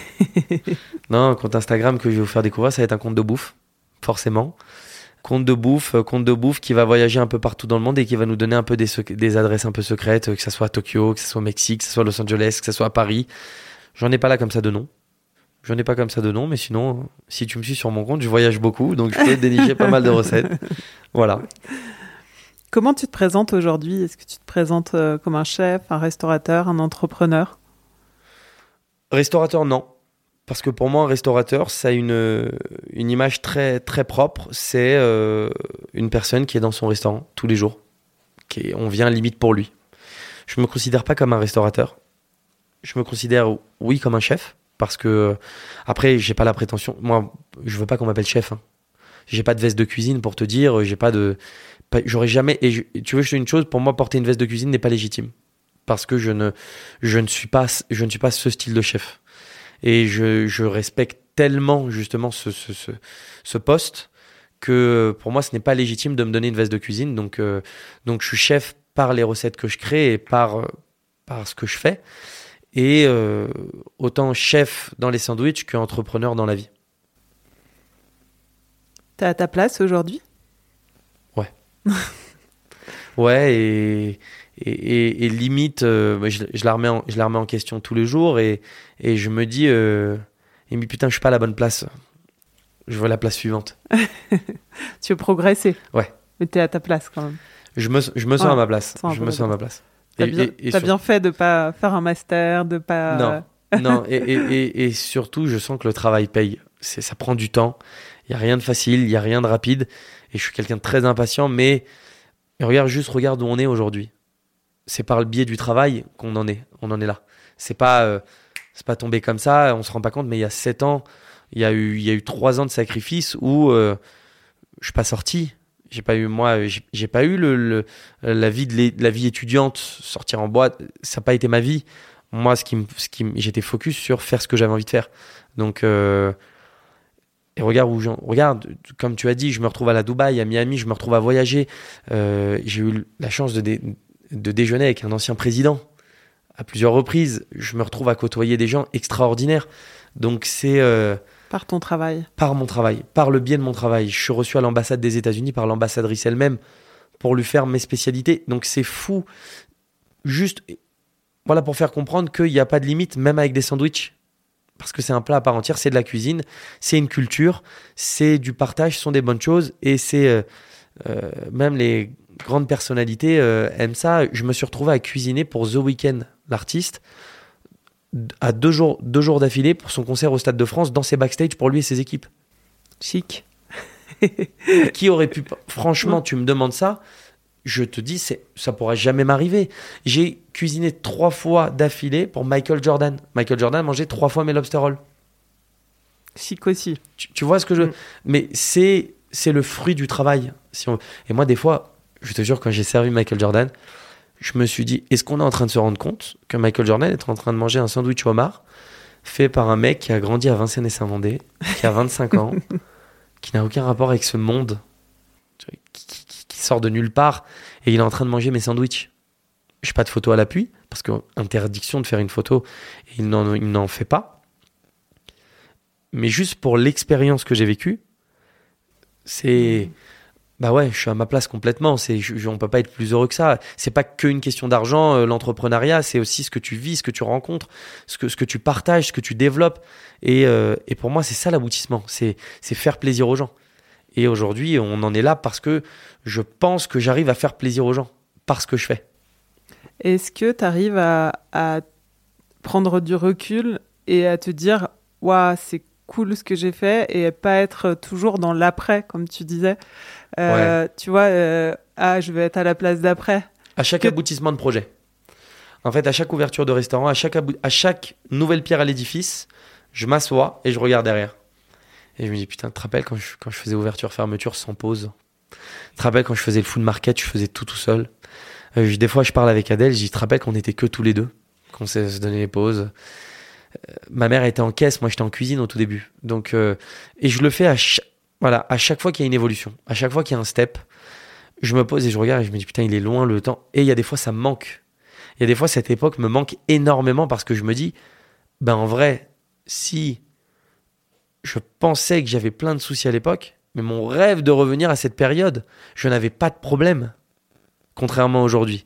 Non, un compte Instagram que je vais vous faire découvrir, ça va être un compte de bouffe, forcément. Compte de bouffe, euh, compte de bouffe qui va voyager un peu partout dans le monde et qui va nous donner un peu des, sec- des adresses un peu secrètes, que ce soit à Tokyo, que ce soit au Mexique, que ce soit à Los Angeles, que ce soit à Paris. J'en ai pas là comme ça de nom. J'en ai pas comme ça de nom, mais sinon, si tu me suis sur mon compte, je voyage beaucoup, donc je peux dénicher pas mal de recettes. Voilà. Comment tu te présentes aujourd'hui? Est-ce que tu te présentes euh, comme un chef, un restaurateur, un entrepreneur? Restaurateur, non. Parce que pour moi, un restaurateur, ça a une, une image très, très propre. C'est euh, une personne qui est dans son restaurant tous les jours. Qui est, on vient limite pour lui. Je ne me considère pas comme un restaurateur. Je me considère, oui, comme un chef. Parce que, après, j'ai pas la prétention. Moi, je veux pas qu'on m'appelle chef. Hein. J'ai pas de veste de cuisine pour te dire. J'ai pas de. Pas, j'aurais jamais. Et je, tu veux, je te dis une chose, pour moi, porter une veste de cuisine n'est pas légitime. Parce que je ne, je ne suis pas, je ne suis pas ce style de chef. Et je, je respecte tellement, justement, ce, ce, ce, ce poste que pour moi, ce n'est pas légitime de me donner une veste de cuisine. Donc, euh, donc je suis chef par les recettes que je crée et par, par ce que je fais. Et euh, autant chef dans les sandwichs qu'entrepreneur dans la vie. T'es à ta place aujourd'hui? Ouais. Ouais, et, et, et, et limite, euh, je, je, la remets en, je la remets en question tous les jours et, et je me dis, euh, et mais putain, je suis pas à la bonne place. Je veux la place suivante. Tu veux progresser? Ouais. Mais t'es à ta place quand même. Je me, je me sens ouais, à ma place. Je me sens à ma place. T'as, et, bien, et, et t'as sur... bien fait de ne pas faire un master, de pas... Non, non. Et, et, et, et surtout, je sens que le travail paye. C'est, ça prend du temps. Il n'y a rien de facile, il n'y a rien de rapide. Et je suis quelqu'un de très impatient, mais et regarde juste, regarde où on est aujourd'hui. C'est par le biais du travail qu'on en est. On en est là. C'est pas, euh, c'est pas tombé comme ça, on ne se rend pas compte, mais il y a sept ans, il y a eu, il y a eu trois ans de sacrifice où euh, je ne suis pas sorti. J'ai pas eu, moi, j'ai, j'ai pas eu le, le, la, vie de la vie étudiante, sortir en boîte, ça n'a pas été ma vie. Moi, ce qui me, ce qui me, j'étais focus sur faire ce que j'avais envie de faire. Donc, euh, et regarde, où j'en, regarde, comme tu as dit, je me retrouve à la Dubaï, à Miami, je me retrouve à voyager. Euh, j'ai eu la chance de, dé, de déjeuner avec un ancien président à plusieurs reprises. Je me retrouve à côtoyer des gens extraordinaires. Donc, c'est... Euh, Par ton travail. Par mon travail, par le biais de mon travail. Je suis reçu à l'ambassade des États-Unis par l'ambassadrice elle-même pour lui faire mes spécialités. Donc c'est fou. Juste, voilà, pour faire comprendre qu'il n'y a pas de limite, même avec des sandwichs. Parce que c'est un plat à part entière, c'est de la cuisine, c'est une culture, c'est du partage, ce sont des bonnes choses. Et c'est euh, euh, même les grandes personnalités euh, aiment ça. Je me suis retrouvé à cuisiner pour The Weeknd, l'artiste, à deux jours, deux jours d'affilée pour son concert au Stade de France, dans ses backstage pour lui et ses équipes. Chic. Qui aurait pu... Franchement, tu me demandes ça, je te dis, c'est, ça pourra jamais m'arriver. J'ai cuisiné trois fois d'affilée pour Michael Jordan. Michael Jordan mangeait trois fois mes lobster rolls. Chic aussi. Tu, tu vois ce que je... Mm. Mais c'est, c'est le fruit du travail. Si on... Et moi, des fois, je te jure, quand j'ai servi Michael Jordan, je me suis dit, est-ce qu'on est en train de se rendre compte que Michael Jordan est en train de manger un sandwich homard fait par un mec qui a grandi à Vincennes-et-Saint-Vendée, qui a vingt-cinq ans, qui n'a aucun rapport avec ce monde, qui, qui, qui sort de nulle part, et il est en train de manger mes sandwichs. Je n'ai pas de photo à l'appui, parce qu'interdiction de faire une photo, et il n'en, il n'en fait pas. Mais juste pour l'expérience que j'ai vécue, c'est... Bah ouais, je suis à ma place complètement. C'est, je, on peut pas être plus heureux que ça. C'est pas qu'une question d'argent, euh, l'entrepreneuriat, c'est aussi ce que tu vis, ce que tu rencontres, ce que, ce que tu partages, ce que tu développes. Et, euh, et pour moi, c'est ça l'aboutissement. C'est, c'est faire plaisir aux gens. Et aujourd'hui, on en est là parce que je pense que j'arrive à faire plaisir aux gens par ce que je fais. Est-ce que tu arrives à, à prendre du recul et à te dire « Waouh, c'est cool ce que j'ai fait » et pas être toujours dans l'après, comme tu disais. Euh, ouais. Tu vois, euh, ah, je vais être à la place d'après. À chaque que... aboutissement de projet. En fait, à chaque ouverture de restaurant, à chaque, abou... à chaque nouvelle pierre à l'édifice, je m'assois et je regarde derrière. Et je me dis, putain, tu te rappelles quand je, quand je faisais ouverture, fermeture sans pause? Tu te rappelles quand je faisais le food market, je faisais tout tout seul? euh, je, Des fois, je parle avec Adèle, je dis, tu te rappelles qu'on était que tous les deux, qu'on se donnait les pauses? euh, Ma mère était en caisse, moi j'étais en cuisine au tout début. Donc, euh, et je le fais à chaque... Voilà, à chaque fois qu'il y a une évolution, à chaque fois qu'il y a un step, je me pose et je regarde et je me dis putain, il est loin le temps. Et il y a des fois, ça me manque. Il y a des fois, cette époque me manque énormément parce que je me dis, ben en vrai, si je pensais que j'avais plein de soucis à l'époque, mais mon rêve de revenir à cette période, je n'avais pas de problème, contrairement à aujourd'hui.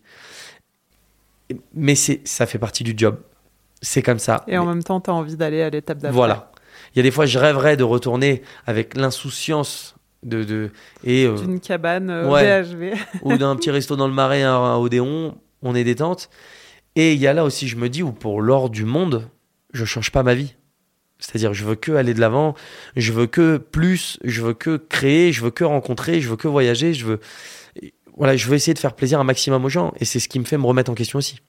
Mais c'est, ça fait partie du job. C'est comme ça. Et en mais... même temps, tu as envie d'aller à l'étape d'après. Voilà. Il y a des fois, je rêverais de retourner avec l'insouciance de, de et euh, d'une cabane euh, ouais, V H V ou d'un petit resto dans le Marais à, à Odéon, on est détente. Et il y a là aussi, je me dis, où pour l'or du monde, je change pas ma vie. C'est-à-dire, je veux que aller de l'avant, je veux que plus, je veux que créer, je veux que rencontrer, je veux que voyager, je veux, voilà, je veux essayer de faire plaisir un maximum aux gens. Et c'est ce qui me fait me remettre en question aussi.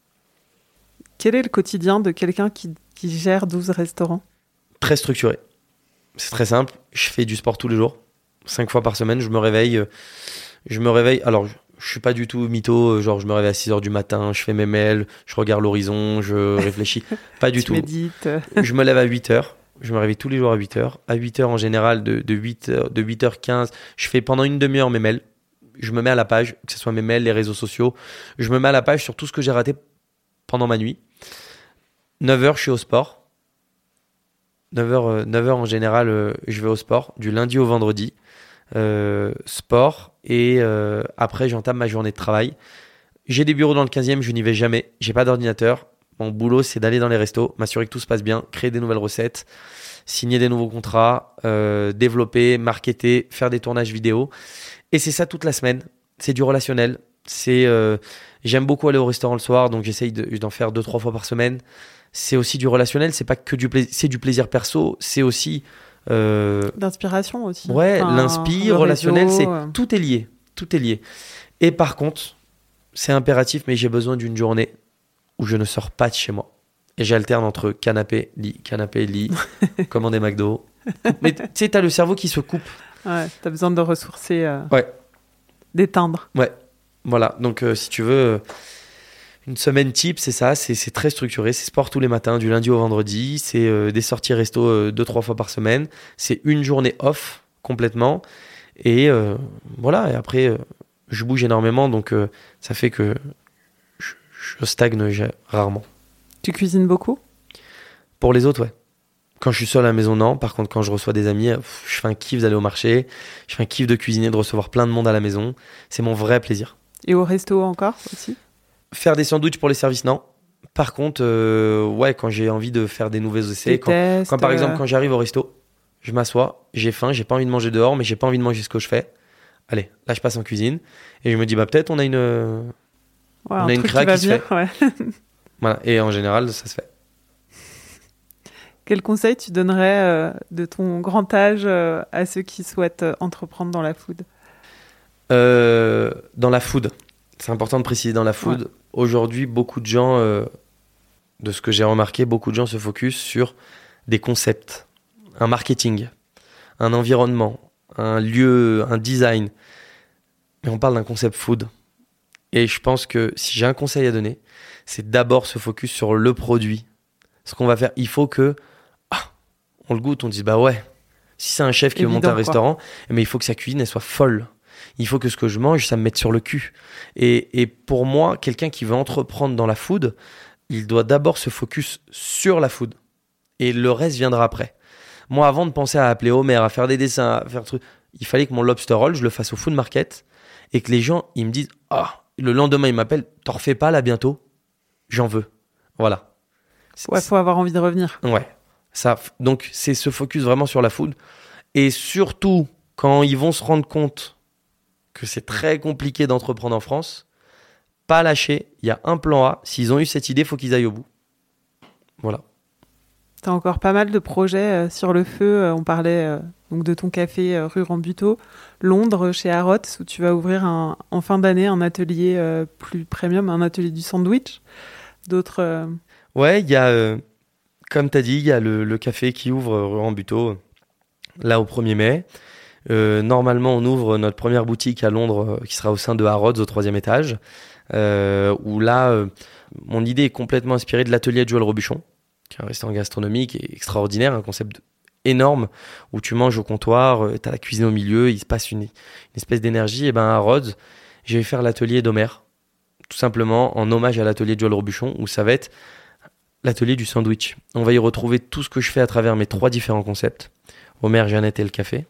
Quel est le quotidien de quelqu'un qui, qui gère douze restaurants? Très structuré. C'est très simple. Je fais du sport tous les jours. Cinq fois par semaine, je me réveille. Je me réveille. Alors, je, je suis pas du tout mytho. Genre, je me réveille à six heures du matin, je fais mes mails, je regarde l'horizon, je réfléchis. Pas du tu tout. Médites. Je me lève à huit heures. Je me réveille tous les jours à huit heures. À huit heures, en général, de, de, huit heures, de huit heures quinze, je fais pendant une demi-heure mes mails. Je me mets à la page, que ce soit mes mails, les réseaux sociaux. Je me mets à la page sur tout ce que j'ai raté pendant ma nuit. neuf heures, je suis au sport. neuf heures, neuf heures en général, euh, je vais au sport, du lundi au vendredi. Euh, sport, et euh, après, j'entame ma journée de travail. J'ai des bureaux dans le quinzième, je n'y vais jamais. J'ai pas d'ordinateur. Mon boulot, c'est d'aller dans les restos, m'assurer que tout se passe bien, créer des nouvelles recettes, signer des nouveaux contrats, euh, développer, marketer, faire des tournages vidéo. Et c'est ça toute la semaine. C'est du relationnel. C'est, euh, j'aime beaucoup aller au restaurant le soir, donc j'essaye de, d'en faire deux, trois fois par semaine. C'est aussi du relationnel, c'est pas que du plaisir, c'est du plaisir perso, c'est aussi euh, d'inspiration aussi. Ouais, enfin, l'inspire, relationnel, réseau, c'est euh... tout est lié, tout est lié. Et par contre, c'est impératif, mais j'ai besoin d'une journée où je ne sors pas de chez moi. Et j'alterne entre canapé, lit, canapé, lit, commander McDo. Mais tu sais, t'as le cerveau qui se coupe. Ouais, t'as besoin de ressourcer, euh, ouais, d'éteindre. Ouais, voilà. Donc euh, si tu veux. Euh, Une semaine type, c'est ça, c'est, c'est très structuré, c'est sport tous les matins, du lundi au vendredi, c'est euh, des sorties resto euh, deux, trois fois par semaine, c'est une journée off complètement, et euh, voilà, et après, euh, je bouge énormément, donc euh, ça fait que je, je stagne j'ai, rarement. Tu cuisines beaucoup? Pour les autres, ouais. Quand je suis seul à la maison, non. Par contre, quand je reçois des amis, pff, je fais un kiff d'aller au marché, je fais un kiff de cuisiner, de recevoir plein de monde à la maison, c'est mon vrai plaisir. Et au resto encore aussi? Faire des sandwichs pour les services, non. Par contre, euh, ouais, quand j'ai envie de faire des nouveaux essais, quand, tests, quand par exemple, euh... quand j'arrive au resto, je m'assois, j'ai faim, j'ai pas envie de manger dehors, mais j'ai pas envie de manger ce que je fais. Allez, là, je passe en cuisine et je me dis, bah peut-être on a une, ouais, on a une créa qui, qui se bien, fait. Ouais. Voilà, et en général, ça se fait. Quel conseil tu donnerais euh, de ton grand âge euh, à ceux qui souhaitent euh, entreprendre dans la food? Euh, dans la food, c'est important de préciser dans la food. Ouais. Aujourd'hui, beaucoup de gens, euh, de ce que j'ai remarqué, beaucoup de gens se focus sur des concepts, un marketing, un environnement, un lieu, un design. Mais on parle d'un concept food. Et je pense que si j'ai un conseil à donner, c'est d'abord se focus sur le produit. Ce qu'on va faire, il faut que ah, on le goûte, on dise bah ouais. Si c'est un chef qui veut monter un restaurant, mais il faut que sa cuisine elle soit folle. Il faut que ce que je mange, ça me mette sur le cul. Et, et pour moi, quelqu'un qui veut entreprendre dans la food, il doit d'abord se focus sur la food. Et le reste viendra après. Moi, avant de penser à appeler Homer, à faire des dessins, à faire trucs, il fallait que mon lobster roll, je le fasse au food market et que les gens, ils me disent ah, le lendemain, ils m'appellent, t'en refais pas là bientôt? J'en veux. Voilà. Ouais, faut avoir envie de revenir. Ouais. Ça, donc, c'est se focus vraiment sur la food. Et surtout, quand ils vont se rendre compte que c'est très compliqué d'entreprendre en France, pas lâcher. Il y a un plan A. S'ils ont eu cette idée, il faut qu'ils aillent au bout. Voilà. Tu as encore pas mal de projets euh, sur le feu. Euh, on parlait euh, donc de ton café euh, rue Rambuteau, Londres, chez Harrods, où tu vas ouvrir un, en fin d'année un atelier euh, plus premium, un atelier du sandwich. D'autres... Euh... Ouais, il y a, euh, comme tu as dit, il y a le, le café qui ouvre rue Rambuteau, là au premier mai. Euh, normalement, on ouvre notre première boutique à Londres, euh, qui sera au sein de Harrods, au troisième étage, euh, où là, euh, mon idée est complètement inspirée de l'atelier de Joël Robuchon, qui est un restaurant gastronomique et extraordinaire, un concept énorme où tu manges au comptoir, euh, tu as la cuisine au milieu, il se passe une, une espèce d'énergie. Et ben à Harrods, je vais faire l'atelier d'Homer, tout simplement en hommage à l'atelier de Joël Robuchon, où ça va être l'atelier du sandwich. On va y retrouver tout ce que je fais à travers mes trois différents concepts, Homer, Jeannette et le café,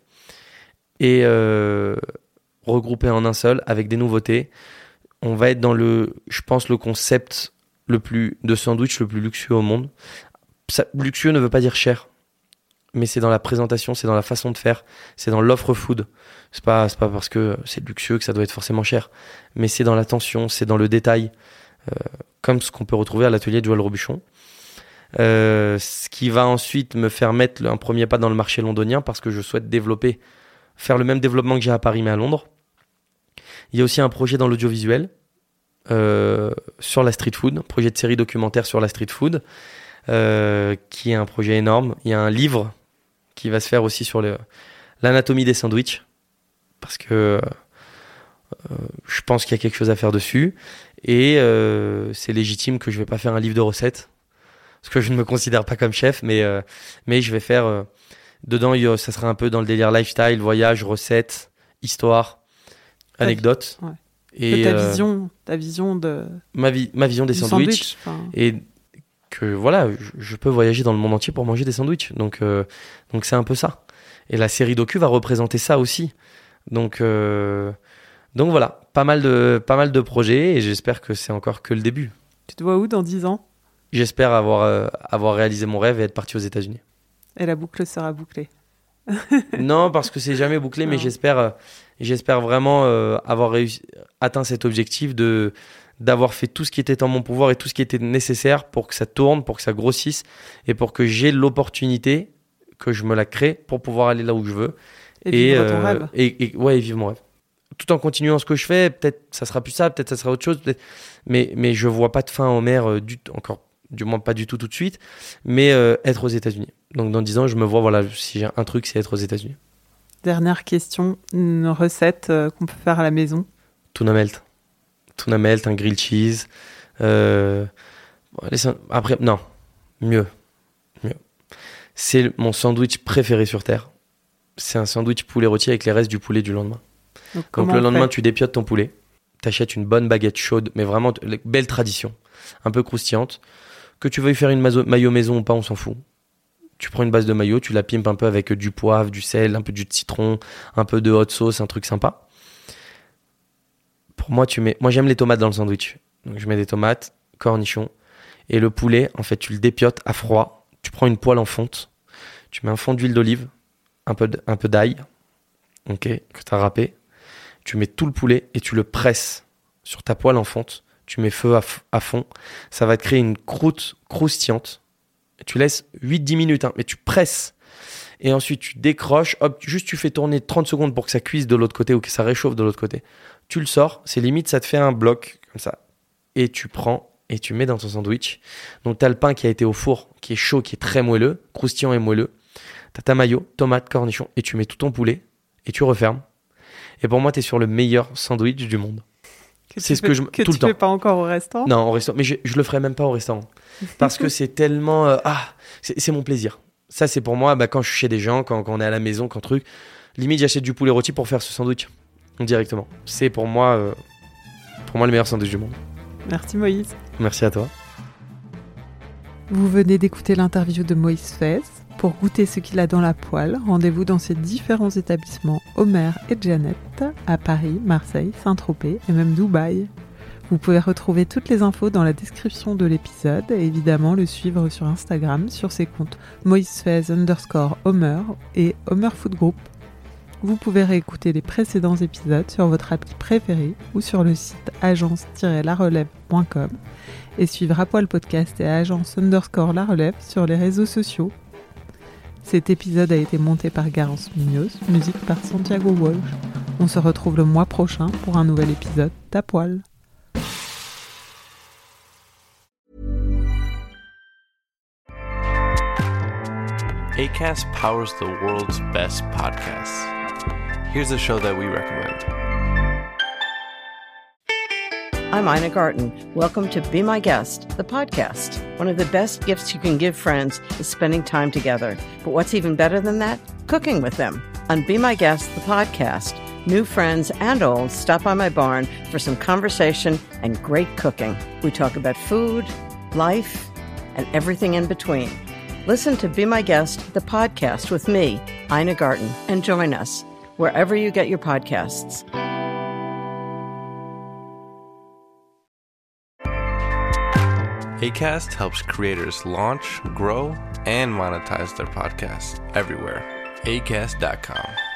et euh, regroupé en un seul avec des nouveautés. On va être dans le, je pense, le concept le plus de sandwich le plus luxueux au monde. Ça, luxueux ne veut pas dire cher, mais c'est dans la présentation, c'est dans la façon de faire, c'est dans l'offre food. C'est pas, c'est pas parce que c'est luxueux que ça doit être forcément cher, mais c'est dans l'attention, c'est dans le détail, euh, comme ce qu'on peut retrouver à l'atelier de Joël Robuchon. Euh, ce qui va ensuite me faire mettre un premier pas dans le marché londonien, parce que je souhaite développer, faire le même développement que j'ai à Paris mais à Londres. Il y a aussi un projet dans l'audiovisuel, euh, sur la street food, un projet de série documentaire sur la street food, euh, qui est un projet énorme. Il y a un livre qui va se faire aussi sur le, l'anatomie des sandwichs, parce que euh, je pense qu'il y a quelque chose à faire dessus, et euh, c'est légitime que je ne vais pas faire un livre de recettes, parce que je ne me considère pas comme chef, mais, euh, mais je vais faire... Euh, dedans, il y a, ça sera un peu dans le délire lifestyle, voyage, recettes, histoire, anecdotes. Ouais. Et ta, euh, vision, ta vision de... Ma, vie, ma vision des sandwichs. Sandwich, et que voilà, je, je peux voyager dans le monde entier pour manger des sandwichs. Donc, euh, donc c'est un peu ça. Et la série docu va représenter ça aussi. Donc, euh, donc voilà, pas mal, de, pas mal de projets, et j'espère que c'est encore que le début. Tu te vois où dans dix ans ? J'espère avoir, euh, avoir réalisé mon rêve et être parti aux États-Unis. Et la boucle sera bouclée. Non, parce que c'est jamais bouclé, non. mais j'espère, euh, j'espère vraiment euh, avoir réussi, atteint cet objectif de, d'avoir fait tout ce qui était en mon pouvoir et tout ce qui était nécessaire pour que ça tourne, pour que ça grossisse et pour que j'ai l'opportunité, que je me la crée pour pouvoir aller là où je veux. Et, et vivre euh, ton rêve. Et, et, ouais, et vivre mon rêve. Tout en continuant ce que je fais, peut-être ça sera plus ça, peut-être ça sera autre chose, peut-être... Mais, mais je vois pas de fin au maire, euh, du, encore, du moins pas du tout tout de suite, mais euh, être aux États-Unis. Donc dans dix ans, je me vois, voilà, si j'ai un truc, c'est être aux États-Unis. Dernière question, une recette euh, qu'on peut faire à la maison. Tuna melt. Tuna melt, un grilled cheese. Euh... Après, non, mieux. mieux. C'est mon sandwich préféré sur Terre. C'est un sandwich poulet rôti avec les restes du poulet du lendemain. Donc, Donc le lendemain, tu dépiotes ton poulet. T'achètes une bonne baguette chaude, mais vraiment, belle tradition, un peu croustillante. Que tu veuilles faire une mazo- mayo maison ou pas, on s'en fout. Tu prends une base de mayo, tu la pimpes un peu avec du poivre, du sel, un peu de jus de citron, un peu de hot sauce, un truc sympa. Pour moi, tu mets... moi j'aime les tomates dans le sandwich. Donc je mets des tomates, cornichons. Et le poulet, en fait, tu le dépiotes à froid. Tu prends une poêle en fonte. Tu mets un fond d'huile d'olive, un peu, de... un peu d'ail, ok, que tu as râpé. Tu mets tout le poulet et tu le presses sur ta poêle en fonte. Tu mets feu à, f- à fond. Ça va te créer une croûte croustillante. Tu laisses huit à dix minutes, hein, mais tu presses. Et ensuite, tu décroches, hop, juste tu fais tourner trente secondes pour que ça cuise de l'autre côté ou que ça réchauffe de l'autre côté. Tu le sors, c'est limite, ça te fait un bloc comme ça. Et tu prends et tu mets dans ton sandwich. Donc, tu as le pain qui a été au four, qui est chaud, qui est très moelleux, croustillant et moelleux. Tu as ta mayo, tomate, cornichon et tu mets tout ton poulet et tu refermes. Et pour moi, tu es sur le meilleur sandwich du monde. Que c'est ce fais, que je que tout tu le temps. fais pas encore au restaurant. Non, au restaurant, mais je, je le ferai même pas au restaurant parce que c'est tellement euh, ah, c'est, c'est mon plaisir. Ça, c'est pour moi, bah, quand je suis chez des gens, quand, quand on est à la maison, quand truc, limite j'achète du poulet rôti pour faire ce sandwich directement. C'est pour moi, euh, pour moi le meilleur sandwich du monde. Merci Moïse. Merci à toi. Vous venez d'écouter l'interview de Moïse Fez. Pour goûter ce qu'il a dans la poêle, rendez-vous dans ses différents établissements Omer et Janet à Paris, Marseille, Saint-Tropez et même Dubaï. Vous pouvez retrouver toutes les infos dans la description de l'épisode et évidemment le suivre sur Instagram sur ses comptes moisefez underscore Omer et Omer Food Group. Vous pouvez réécouter les précédents épisodes sur votre appli préférée ou sur le site agence tiret la relève point com et suivre À Poil Podcast et agence underscore la relève sur les réseaux sociaux. Cet épisode a été monté par Garance Munoz, musique par Santiago Walsh. On se retrouve le mois prochain pour un nouvel épisode d'À Poil. Acast powers the world's best podcasts. Here's a show that we recommend. I'm Ina Garten. Welcome to Be My Guest, the podcast. One of the best gifts you can give friends is spending time together. But what's even better than that? Cooking with them. On Be My Guest, the podcast, new friends and old stop by my barn for some conversation and great cooking. We talk about food, life, and everything in between. Listen to Be My Guest, the podcast with me, Ina Garten, and join us wherever you get your podcasts. Acast helps creators launch, grow, and monetize their podcasts everywhere. acast dot com.